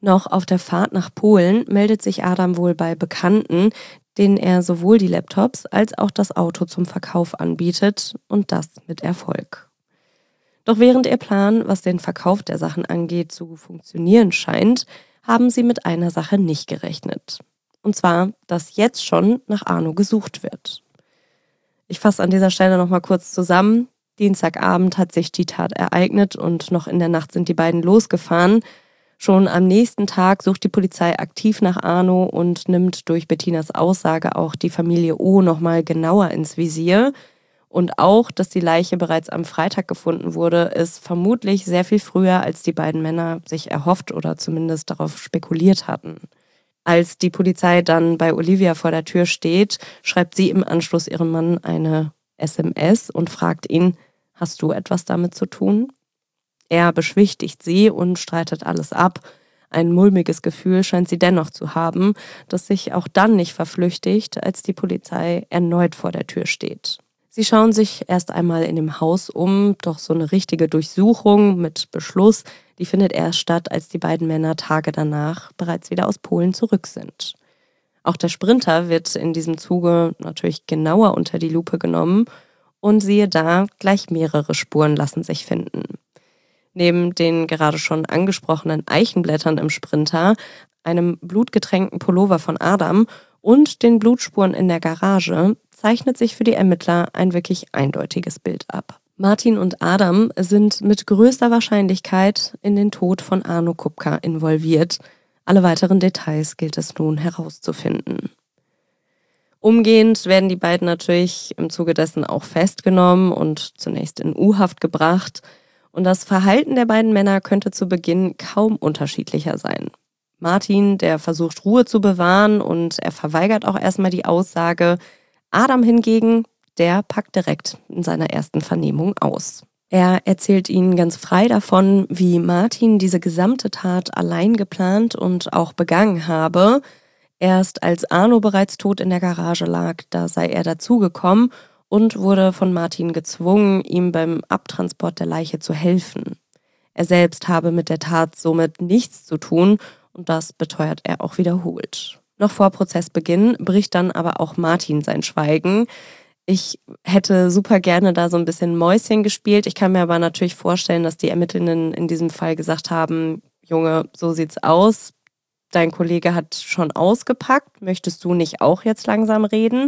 Noch auf der Fahrt nach Polen meldet sich Adam wohl bei Bekannten, denen er sowohl die Laptops als auch das Auto zum Verkauf anbietet, und das mit Erfolg. Doch während ihr Plan, was den Verkauf der Sachen angeht, zu funktionieren scheint, haben sie mit einer Sache nicht gerechnet. Und zwar, dass jetzt schon nach Arno gesucht wird. Ich fasse an dieser Stelle nochmal kurz zusammen. Dienstagabend hat sich die Tat ereignet und noch in der Nacht sind die beiden losgefahren. Schon am nächsten Tag sucht die Polizei aktiv nach Arno und nimmt durch Bettinas Aussage auch die Familie O nochmal genauer ins Visier. Und auch, dass die Leiche bereits am Freitag gefunden wurde, ist vermutlich sehr viel früher, als die beiden Männer sich erhofft oder zumindest darauf spekuliert hatten. Als die Polizei dann bei Olivia vor der Tür steht, schreibt sie im Anschluss ihrem Mann eine S M S und fragt ihn: Hast du etwas damit zu tun? Er beschwichtigt sie und streitet alles ab. Ein mulmiges Gefühl scheint sie dennoch zu haben, das sich auch dann nicht verflüchtigt, als die Polizei erneut vor der Tür steht. Sie schauen sich erst einmal in dem Haus um, doch so eine richtige Durchsuchung mit Beschluss, die findet erst statt, als die beiden Männer Tage danach bereits wieder aus Polen zurück sind. Auch der Sprinter wird in diesem Zuge natürlich genauer unter die Lupe genommen und siehe da, gleich mehrere Spuren lassen sich finden. Neben den gerade schon angesprochenen Eichenblättern im Sprinter, einem blutgetränkten Pullover von Adam und den Blutspuren in der Garage zeichnet sich für die Ermittler ein wirklich eindeutiges Bild ab. Martin und Adam sind mit größter Wahrscheinlichkeit in den Tod von Arno Kupka involviert. Alle weiteren Details gilt es nun herauszufinden. Umgehend werden die beiden natürlich im Zuge dessen auch festgenommen und zunächst in U-Haft gebracht. Und das Verhalten der beiden Männer könnte zu Beginn kaum unterschiedlicher sein. Martin, der versucht, Ruhe zu bewahren und er verweigert auch erstmal die Aussage. Adam hingegen, der packt direkt in seiner ersten Vernehmung aus. Er erzählt ihnen ganz frei davon, wie Martin diese gesamte Tat allein geplant und auch begangen habe. Erst als Arno bereits tot in der Garage lag, da sei er dazugekommen und wurde von Martin gezwungen, ihm beim Abtransport der Leiche zu helfen. Er selbst habe mit der Tat somit nichts zu tun und das beteuert er auch wiederholt. Noch vor Prozessbeginn bricht dann aber auch Martin sein Schweigen. Ich hätte super gerne da so ein bisschen Mäuschen gespielt. Ich kann mir aber natürlich vorstellen, dass die Ermittelnden in diesem Fall gesagt haben, Junge, so sieht's aus. Dein Kollege hat schon ausgepackt. Möchtest du nicht auch jetzt langsam reden?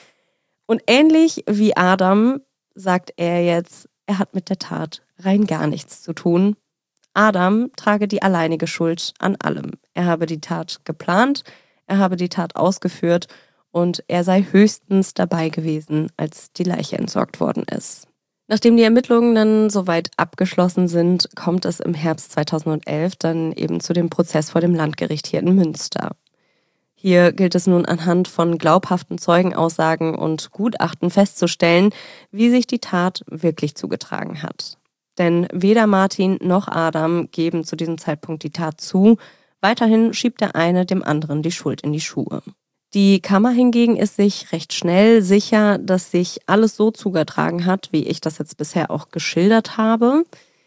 Und ähnlich wie Adam sagt er jetzt, er hat mit der Tat rein gar nichts zu tun. Adam trage die alleinige Schuld an allem. Er habe die Tat geplant, er habe die Tat ausgeführt und er sei höchstens dabei gewesen, als die Leiche entsorgt worden ist. Nachdem die Ermittlungen dann soweit abgeschlossen sind, kommt es im Herbst zweitausendelf dann eben zu dem Prozess vor dem Landgericht hier in Münster. Hier gilt es nun anhand von glaubhaften Zeugenaussagen und Gutachten festzustellen, wie sich die Tat wirklich zugetragen hat. Denn weder Martin noch Adam geben zu diesem Zeitpunkt die Tat zu. Weiterhin schiebt der eine dem anderen die Schuld in die Schuhe. Die Kammer hingegen ist sich recht schnell sicher, dass sich alles so zugetragen hat, wie ich das jetzt bisher auch geschildert habe.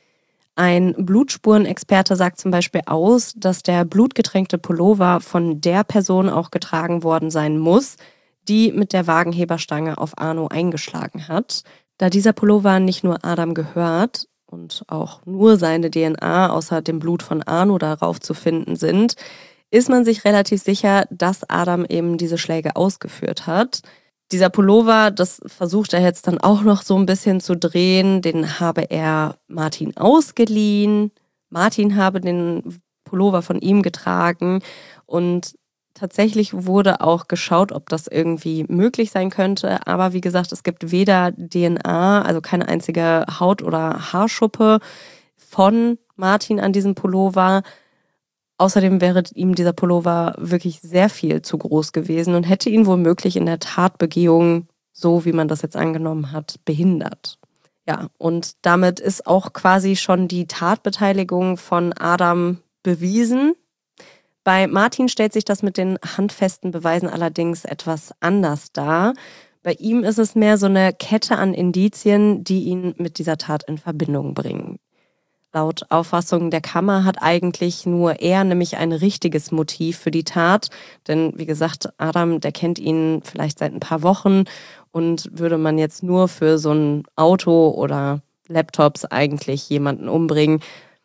Ein Blutspurenexperte sagt zum Beispiel aus, dass der blutgetränkte Pullover von der Person auch getragen worden sein muss, die mit der Wagenheberstange auf Arno eingeschlagen hat. Da dieser Pullover nicht nur Adam gehört und auch nur seine D N A außer dem Blut von Arno darauf zu finden sind, ist man sich relativ sicher, dass Adam eben diese Schläge ausgeführt hat. Dieser Pullover, das versucht er jetzt dann auch noch so ein bisschen zu drehen, den habe er Martin ausgeliehen. Martin habe den Pullover von ihm getragen und tatsächlich wurde auch geschaut, ob das irgendwie möglich sein könnte. Aber wie gesagt, es gibt weder D N A, also keine einzige Haut- oder Haarschuppe von Martin an diesem Pullover. Außerdem wäre ihm dieser Pullover wirklich sehr viel zu groß gewesen und hätte ihn womöglich in der Tatbegehung, so wie man das jetzt angenommen hat, behindert. Ja, und damit ist auch quasi schon die Tatbeteiligung von Adam bewiesen. Bei Martin stellt sich das mit den handfesten Beweisen allerdings etwas anders dar. Bei ihm ist es mehr so eine Kette an Indizien, die ihn mit dieser Tat in Verbindung bringen. Laut Auffassung der Kammer hat eigentlich nur er nämlich ein richtiges Motiv für die Tat. Denn wie gesagt, Adam, der kennt ihn vielleicht seit ein paar Wochen und würde man jetzt nur für so ein Auto oder Laptops eigentlich jemanden umbringen.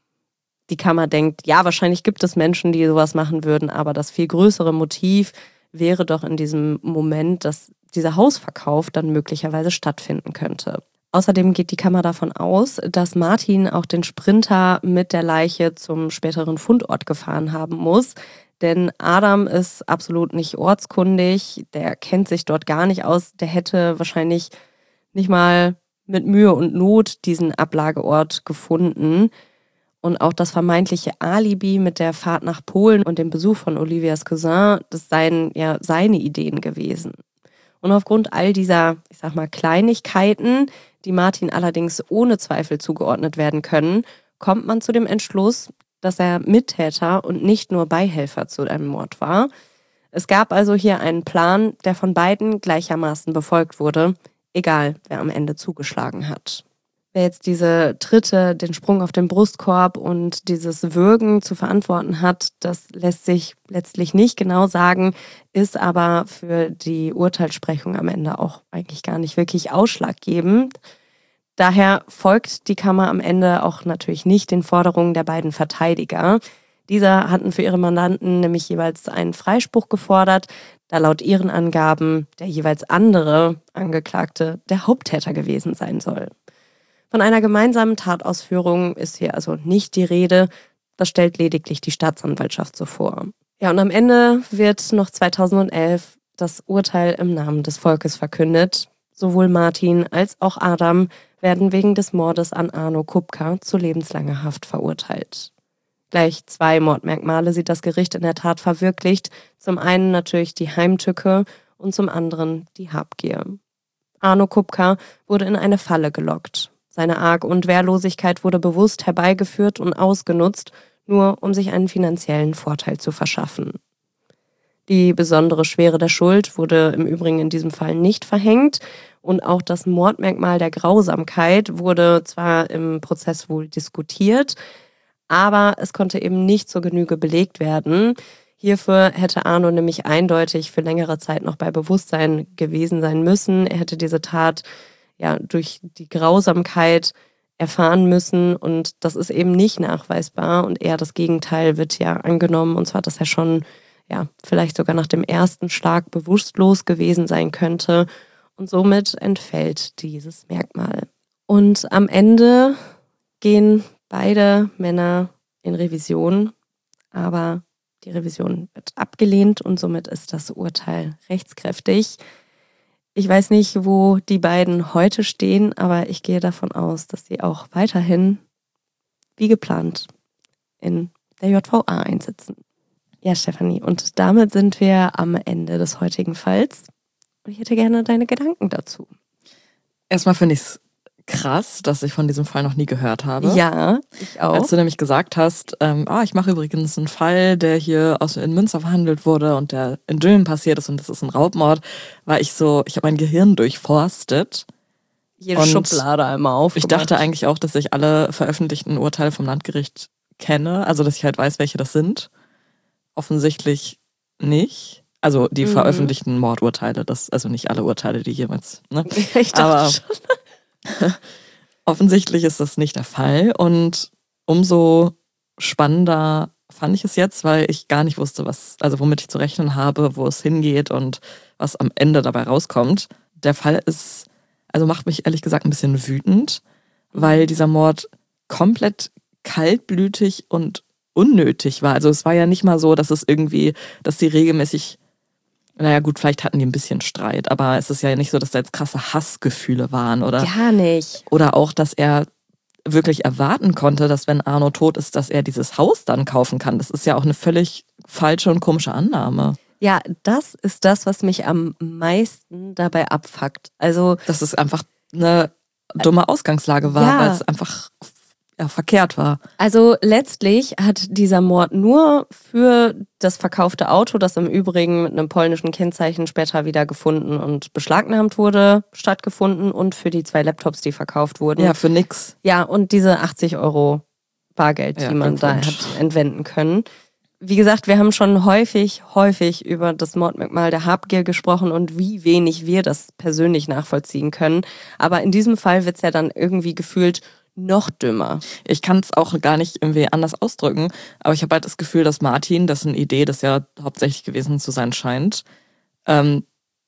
Die Kammer denkt, ja, wahrscheinlich gibt es Menschen, die sowas machen würden, aber das viel größere Motiv wäre doch in diesem Moment, dass dieser Hausverkauf dann möglicherweise stattfinden könnte. Außerdem geht die Kammer davon aus, dass Martin auch den Sprinter mit der Leiche zum späteren Fundort gefahren haben muss. Denn Adam ist absolut nicht ortskundig, der kennt sich dort gar nicht aus. Der hätte wahrscheinlich nicht mal mit Mühe und Not diesen Ablageort gefunden. Und auch das vermeintliche Alibi mit der Fahrt nach Polen und dem Besuch von Olivias Cousin, das seien ja seine Ideen gewesen. Und aufgrund all dieser, ich sag mal, Kleinigkeiten, die Martin allerdings ohne Zweifel zugeordnet werden können, kommt man zu dem Entschluss, dass er Mittäter und nicht nur Beihelfer zu einem Mord war. Es gab also hier einen Plan, der von beiden gleichermaßen befolgt wurde, egal wer am Ende zugeschlagen hat. Wer jetzt diese Tritte, den Sprung auf den Brustkorb und dieses Würgen zu verantworten hat, das lässt sich letztlich nicht genau sagen, ist aber für die Urteilssprechung am Ende auch eigentlich gar nicht wirklich ausschlaggebend. Daher folgt die Kammer am Ende auch natürlich nicht den Forderungen der beiden Verteidiger. Diese hatten für ihre Mandanten nämlich jeweils einen Freispruch gefordert, da laut ihren Angaben der jeweils andere Angeklagte der Haupttäter gewesen sein soll. Von einer gemeinsamen Tatausführung ist hier also nicht die Rede. Das stellt lediglich die Staatsanwaltschaft so vor. Ja, und am Ende wird noch zweitausendelf das Urteil im Namen des Volkes verkündet. Sowohl Martin als auch Adam werden wegen des Mordes an Arno Kupka zu lebenslanger Haft verurteilt. Gleich zwei Mordmerkmale sieht das Gericht in der Tat verwirklicht. Zum einen natürlich die Heimtücke und zum anderen die Habgier. Arno Kupka wurde in eine Falle gelockt. Seine Arg- und Wehrlosigkeit wurde bewusst herbeigeführt und ausgenutzt, nur um sich einen finanziellen Vorteil zu verschaffen. Die besondere Schwere der Schuld wurde im Übrigen in diesem Fall nicht verhängt und auch das Mordmerkmal der Grausamkeit wurde zwar im Prozess wohl diskutiert, aber es konnte eben nicht zur Genüge belegt werden. Hierfür hätte Arno nämlich eindeutig für längere Zeit noch bei Bewusstsein gewesen sein müssen. Er hätte diese Tat ja durch die Grausamkeit erfahren müssen und das ist eben nicht nachweisbar und eher das Gegenteil wird ja angenommen und zwar, dass er schon ja vielleicht sogar nach dem ersten Schlag bewusstlos gewesen sein könnte und somit entfällt dieses Merkmal. Und am Ende gehen beide Männer in Revision, aber die Revision wird abgelehnt und somit ist das Urteil rechtskräftig. Ich weiß nicht, wo die beiden heute stehen, aber ich gehe davon aus, dass sie auch weiterhin, wie geplant, in der J V A einsitzen. Ja, Stefanie, und damit sind wir am Ende des heutigen Falls. Und ich hätte gerne deine Gedanken dazu. Erstmal finde ich es krass, dass ich von diesem Fall noch nie gehört habe. Ja, ich auch. Als du nämlich gesagt hast, ähm, ah, ich mache übrigens einen Fall, der hier aus in Münster verhandelt wurde und der in Dülmen passiert ist und das ist ein Raubmord, war ich so, ich habe mein Gehirn durchforstet. Jede und Schublade einmal aufgemacht. Ich dachte eigentlich auch, dass ich alle veröffentlichten Urteile vom Landgericht kenne, also dass ich halt weiß, welche das sind. Offensichtlich nicht. Also die mhm. veröffentlichten Mordurteile, das, also nicht alle Urteile, die jemals, ne? Ich dachte Aber schon. offensichtlich ist das nicht der Fall und umso spannender fand ich es jetzt, weil ich gar nicht wusste, was, also womit ich zu rechnen habe, wo es hingeht und was am Ende dabei rauskommt. Der Fall ist, also macht mich ehrlich gesagt ein bisschen wütend, weil dieser Mord komplett kaltblütig und unnötig war. Also es war ja nicht mal so, dass es irgendwie, dass die regelmäßig, naja gut, vielleicht hatten die ein bisschen Streit, aber es ist ja nicht so, dass da jetzt krasse Hassgefühle waren, oder? Gar nicht. Oder auch, dass er wirklich erwarten konnte, dass wenn Arno tot ist, dass er dieses Haus dann kaufen kann. Das ist ja auch eine völlig falsche und komische Annahme. Ja, das ist das, was mich am meisten dabei abfuckt. Also, dass es einfach eine dumme Ausgangslage war, ja. weil es einfach ja, verkehrt war. Also letztlich hat dieser Mord nur für das verkaufte Auto, das im Übrigen mit einem polnischen Kennzeichen später wieder gefunden und beschlagnahmt wurde, stattgefunden und für die zwei Laptops, die verkauft wurden. Ja, für nix. Ja, und diese achtzig Euro Bargeld, Ja, die man da Glückwunsch. hat entwenden können. Wie gesagt, wir haben schon häufig, häufig über das Mordmerkmal der Habgier gesprochen und wie wenig wir das persönlich nachvollziehen können. Aber in diesem Fall wird es ja dann irgendwie gefühlt noch dümmer. Ich kann es auch gar nicht irgendwie anders ausdrücken, aber ich habe halt das Gefühl, dass Martin, dessen Idee das ja hauptsächlich gewesen zu sein scheint, ähm,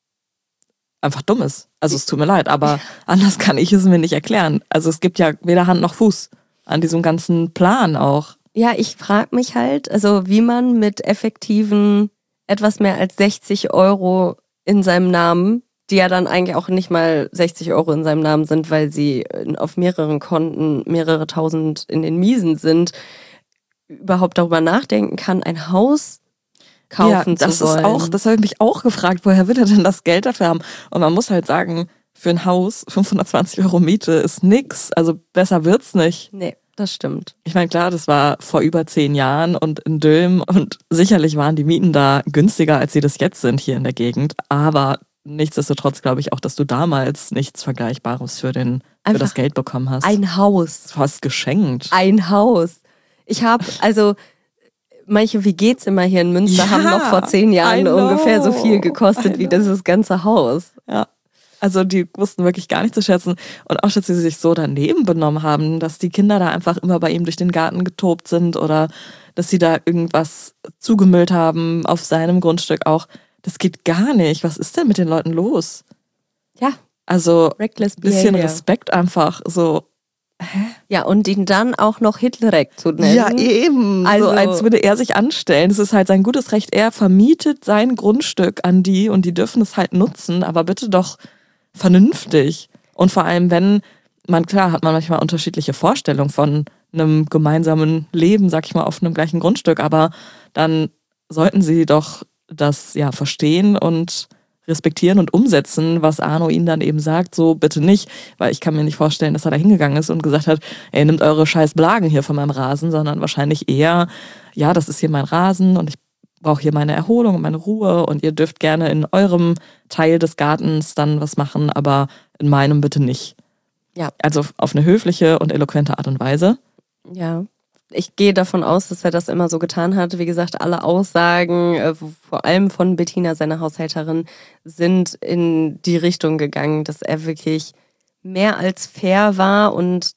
einfach dumm ist. Also es tut mir leid, aber anders kann ich es mir nicht erklären. Also es gibt ja weder Hand noch Fuß an diesem ganzen Plan auch. Ja, ich frage mich halt, also wie man mit effektiven etwas mehr als sechzig Euro in seinem Namen, die ja dann eigentlich auch nicht mal sechzig Euro in seinem Namen sind, weil sie auf mehreren Konten mehrere tausend in den Miesen sind, überhaupt darüber nachdenken kann, ein Haus kaufen ja, das zu wollen. Ist auch, das habe ich mich auch gefragt, woher will er denn das Geld dafür haben? Und man muss halt sagen, für ein Haus fünfhundertzwanzig Euro Miete ist nix, also besser wird's nicht. Nee, das stimmt. Ich meine, klar, das war vor über zehn Jahren und in Dülmen und sicherlich waren die Mieten da günstiger, als sie das jetzt sind hier in der Gegend, aber nichtsdestotrotz glaube ich auch, dass du damals nichts Vergleichbares für, den, für das Geld bekommen hast. Ein Haus. Fast geschenkt. Ein Haus. Ich habe, also manche W G-Zimmer hier in Münster Ja, haben noch vor zehn Jahren I know. ungefähr so viel gekostet wie dieses ganze Haus. Ja. Also die wussten wirklich gar nicht zu schätzen. Und auch, dass sie sich so daneben benommen haben, dass die Kinder da einfach immer bei ihm durch den Garten getobt sind oder dass sie da irgendwas zugemüllt haben auf seinem Grundstück auch. Das geht gar nicht. Was ist denn mit den Leuten los? Ja, Also reckless ein bisschen behavior. Respekt einfach. So. Ja, und ihn dann auch noch Hitlerek zu nennen. Ja, eben. Also, Also- so, als würde er sich anstellen. Das ist halt sein gutes Recht. Er vermietet sein Grundstück an die und die dürfen es halt nutzen, aber bitte doch vernünftig. Und vor allem, wenn man, klar, hat man manchmal unterschiedliche Vorstellungen von einem gemeinsamen Leben, sag ich mal, auf einem gleichen Grundstück, aber dann sollten sie doch das ja verstehen und respektieren und umsetzen, was Arno ihnen dann eben sagt, so bitte nicht, weil ich kann mir nicht vorstellen, dass er da hingegangen ist und gesagt hat, ey, nimmt eure scheiß Blagen hier von meinem Rasen, sondern wahrscheinlich eher, ja, das ist hier mein Rasen und ich brauche hier meine Erholung und meine Ruhe und ihr dürft gerne in eurem Teil des Gartens dann was machen, aber in meinem bitte nicht. Ja. Also auf eine höfliche und eloquente Art und Weise. Ja. Ich gehe davon aus, dass er das immer so getan hat. Wie gesagt, alle Aussagen, äh, vor allem von Bettina, seiner Haushälterin, sind in die Richtung gegangen, dass er wirklich mehr als fair war und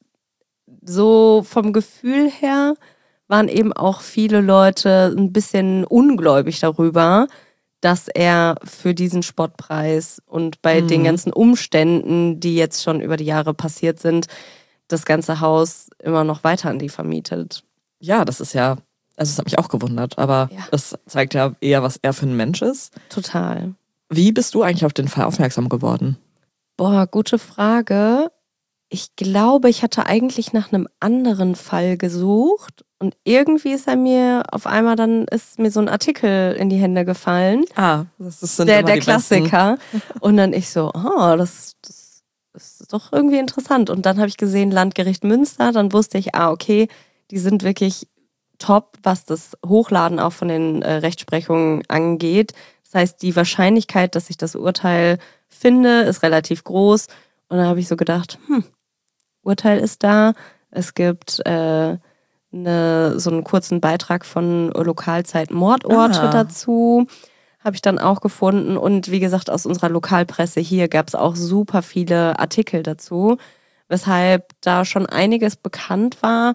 so vom Gefühl her waren eben auch viele Leute ein bisschen ungläubig darüber, dass er für diesen Spottpreis und bei Mhm. den ganzen Umständen, die jetzt schon über die Jahre passiert sind, das ganze Haus immer noch weiter an die vermietet. Ja, das ist ja, also das hat mich auch gewundert, aber Ja. das zeigt ja eher, was er für ein Mensch ist. Total. Wie bist du eigentlich auf den Fall aufmerksam geworden? Boah, gute Frage. Ich glaube, ich hatte eigentlich nach einem anderen Fall gesucht und irgendwie ist er mir auf einmal dann ist mir so ein Artikel in die Hände gefallen. Ah, das ist, sind der immer der die besten. Klassiker. Und dann ich so, oh, das, das, das ist doch irgendwie interessant. Und dann habe ich gesehen, Landgericht Münster, dann wusste ich, ah, okay, die sind wirklich top, was das Hochladen auch von den äh, Rechtsprechungen angeht. Das heißt, die Wahrscheinlichkeit, dass ich das Urteil finde, ist relativ groß. Und dann habe ich so gedacht, hm, Urteil ist da. Es gibt äh, eine, so einen kurzen Beitrag von Lokalzeit Mordorte Ah. dazu. Habe ich dann auch gefunden. Und wie gesagt, aus unserer Lokalpresse hier gab es auch super viele Artikel dazu, weshalb da schon einiges bekannt war.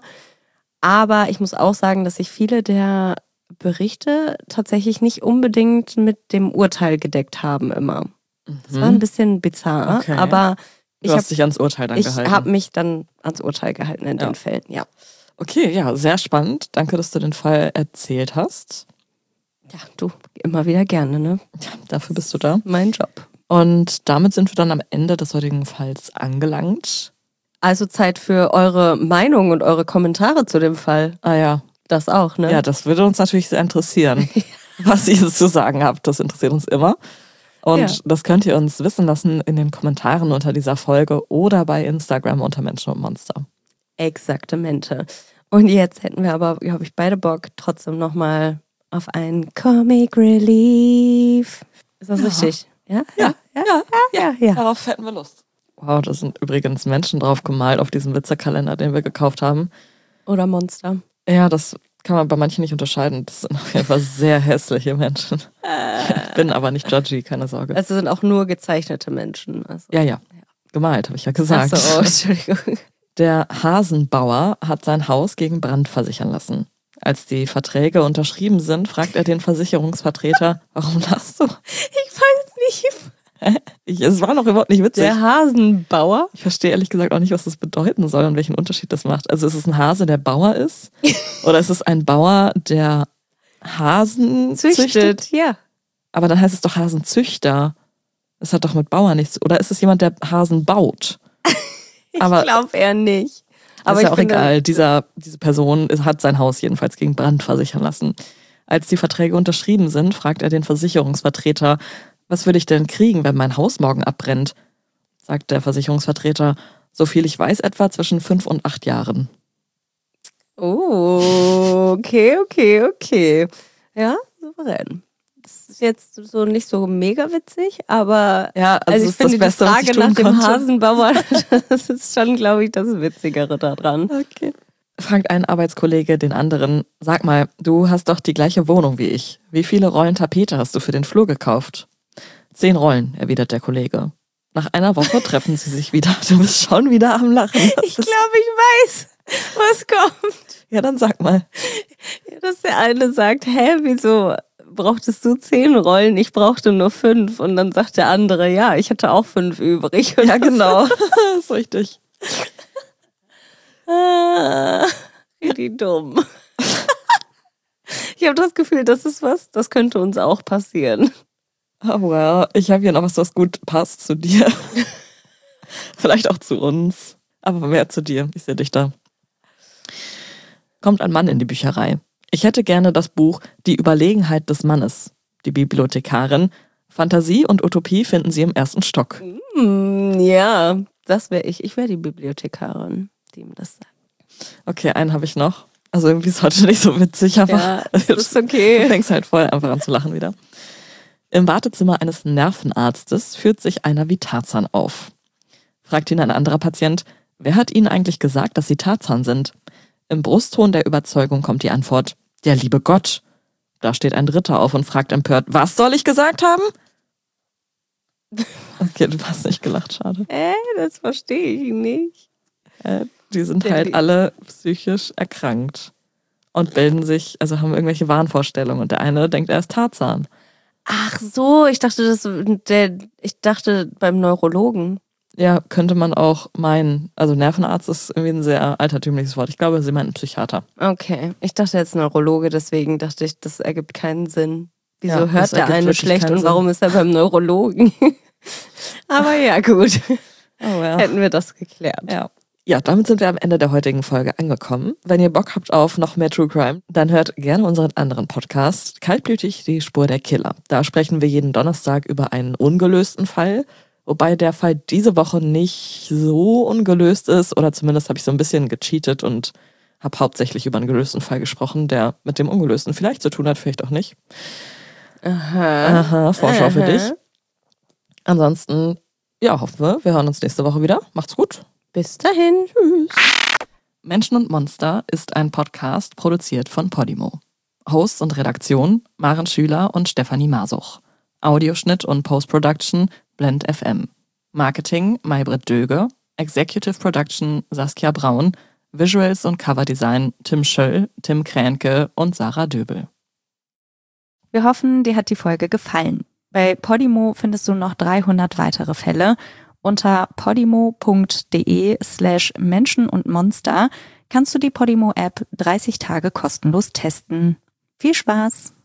Aber ich muss auch sagen, dass sich viele der Berichte tatsächlich nicht unbedingt mit dem Urteil gedeckt haben immer. Das war ein bisschen bizarr, Okay. aber Du ich hast habe dich ans Urteil dann gehalten. hab mich dann ans Urteil gehalten in Ja. den Fällen, ja. Okay, ja, sehr spannend. Danke, dass du den Fall erzählt hast. Ja, du, immer wieder gerne, ne? Ja, dafür bist du da. Mein Job. Und damit sind wir dann am Ende des heutigen Falls angelangt. Also Zeit für eure Meinung und eure Kommentare zu dem Fall. Ah ja, Das auch, ne? ja, das würde uns natürlich sehr interessieren, was ihr zu sagen habt. Das interessiert uns immer. Und Ja. das könnt ihr uns wissen lassen in den Kommentaren unter dieser Folge oder bei Instagram unter Menschen und Monster. Exaktamente. Und jetzt hätten wir aber, glaube ich, beide Bock trotzdem nochmal auf einen Comic Relief. Ist das Ja. richtig? Ja? Ja, Ja? Ja, ja. ja. Darauf hätten wir Lust. Wow, da sind übrigens Menschen drauf gemalt auf diesem Witzekalender, den wir gekauft haben. Oder Monster. Ja, das kann man bei manchen nicht unterscheiden. Das sind auf jeden Fall sehr hässliche Menschen. Ich bin aber nicht judgy, keine Sorge. Also sind auch nur gezeichnete Menschen. Also. Ja, ja. Gemalt, habe ich ja gesagt. Ach so, oh, Entschuldigung. Der Hasenbauer hat sein Haus gegen Brand versichern lassen. Als die Verträge unterschrieben sind, fragt er den Versicherungsvertreter, warum lachst du? Ich weiß nicht. Ich, es war noch überhaupt nicht witzig. Der Hasenbauer? Ich verstehe ehrlich gesagt auch nicht, was das bedeuten soll und welchen Unterschied das macht. Also ist es ein Hase, der Bauer ist? Oder ist es ein Bauer, der Hasen züchtet? züchtet? Ja. Aber dann heißt es doch Hasenzüchter. Das hat doch mit Bauer nichts. Oder ist es jemand, der Hasen baut? Ich glaube eher nicht. Aber ist ja auch egal. Dieser, diese Person hat sein Haus jedenfalls gegen Brand versichern lassen. Als die Verträge unterschrieben sind, fragt er den Versicherungsvertreter, was würde ich denn kriegen, wenn mein Haus morgen abbrennt? Sagt der Versicherungsvertreter, so viel ich weiß, etwa zwischen fünf und acht Jahren. Oh, okay, okay, okay. Ja, souverän. Das ist jetzt so nicht so mega witzig, aber ja, also, also ich finde das Beste, die Frage nach dem konnte. Hasenbauer, das ist schon, glaube ich, das Witzigere daran. Okay. Fragt ein Arbeitskollege den anderen, sag mal, du hast doch die gleiche Wohnung wie ich. Wie viele Rollen Tapete hast du für den Flur gekauft? Zehn Rollen, erwidert der Kollege. Nach einer Woche treffen sie sich wieder. Du bist schon wieder am Lachen. Das ich glaube, ich weiß, was kommt. Ja, dann sag mal. Ja, dass der eine sagt, hä, wieso brauchtest du zehn Rollen? Ich brauchte nur fünf. Und dann sagt der andere, ja, ich hatte auch fünf übrig. Ja, genau. Das ist richtig. Ah, wie dumm. Ich habe das Gefühl, das ist was, das könnte uns auch passieren. Oh well, ich habe hier noch was, was gut passt zu dir. Vielleicht auch zu uns. Aber mehr zu dir. Ich sehe dich da. Kommt ein Mann in die Bücherei. Ich hätte gerne das Buch Die Überlegenheit des Mannes. Die Bibliothekarin. Fantasie und Utopie finden Sie im ersten Stock. Mm, ja, das wäre ich. Ich wäre die Bibliothekarin, die ihm das sagt. Okay, einen habe ich noch. Also irgendwie ist heute nicht so witzig, aber ja, das ist okay. Du fängst halt voll einfach an zu lachen wieder. Im Wartezimmer eines Nervenarztes führt sich einer wie Tarzan auf. Fragt ihn ein anderer Patient, wer hat Ihnen eigentlich gesagt, dass Sie Tarzan sind? Im Brustton der Überzeugung kommt die Antwort, der liebe Gott. Da steht ein Dritter auf und fragt empört, was soll ich gesagt haben? Okay, du hast nicht gelacht, schade. Äh, das verstehe ich nicht. Äh, die sind halt alle psychisch erkrankt und bilden sich, also haben irgendwelche Wahnvorstellungen und der eine denkt, er ist Tarzan. Ach so, ich dachte, das, der, ich dachte beim Neurologen. Ja, könnte man auch meinen. Also Nervenarzt ist irgendwie ein sehr altertümliches Wort. Ich glaube, Sie meinen Psychiater. Okay, ich dachte jetzt Neurologe, deswegen dachte ich, das ergibt keinen Sinn. Wieso ja, hört der eine schlecht und warum Sinn. Ist er beim Neurologen? Aber ja, gut. Oh, ja. Hätten wir das geklärt. Ja. Ja, damit sind wir am Ende der heutigen Folge angekommen. Wenn ihr Bock habt auf noch mehr True Crime, dann hört gerne unseren anderen Podcast, Kaltblütig, die Spur der Killer. Da sprechen wir jeden Donnerstag über einen ungelösten Fall, wobei der Fall diese Woche nicht so ungelöst ist, oder zumindest habe ich so ein bisschen gecheatet und habe hauptsächlich über einen gelösten Fall gesprochen, der mit dem ungelösten vielleicht zu tun hat, vielleicht auch nicht. Aha. Aha, Vorschau Aha. für dich. Ansonsten, ja, hoffen wir, wir hören uns nächste Woche wieder. Macht's gut. Bis dahin. Tschüss. Menschen und Monster ist ein Podcast produziert von Podimo. Host und Redaktion Maren Schüler und Stefanie Masuch. Audioschnitt und Post-Production Blend F M. Marketing Maybrit Döge. Executive Production Saskia Braun. Visuals und Coverdesign Tim Schöll, Tim Kränke und Sarah Döbel. Wir hoffen, dir hat die Folge gefallen. Bei Podimo findest du noch dreihundert weitere Fälle. Unter podimo.de slash Menschen und Monster kannst du die Podimo-App dreißig Tage kostenlos testen. Viel Spaß!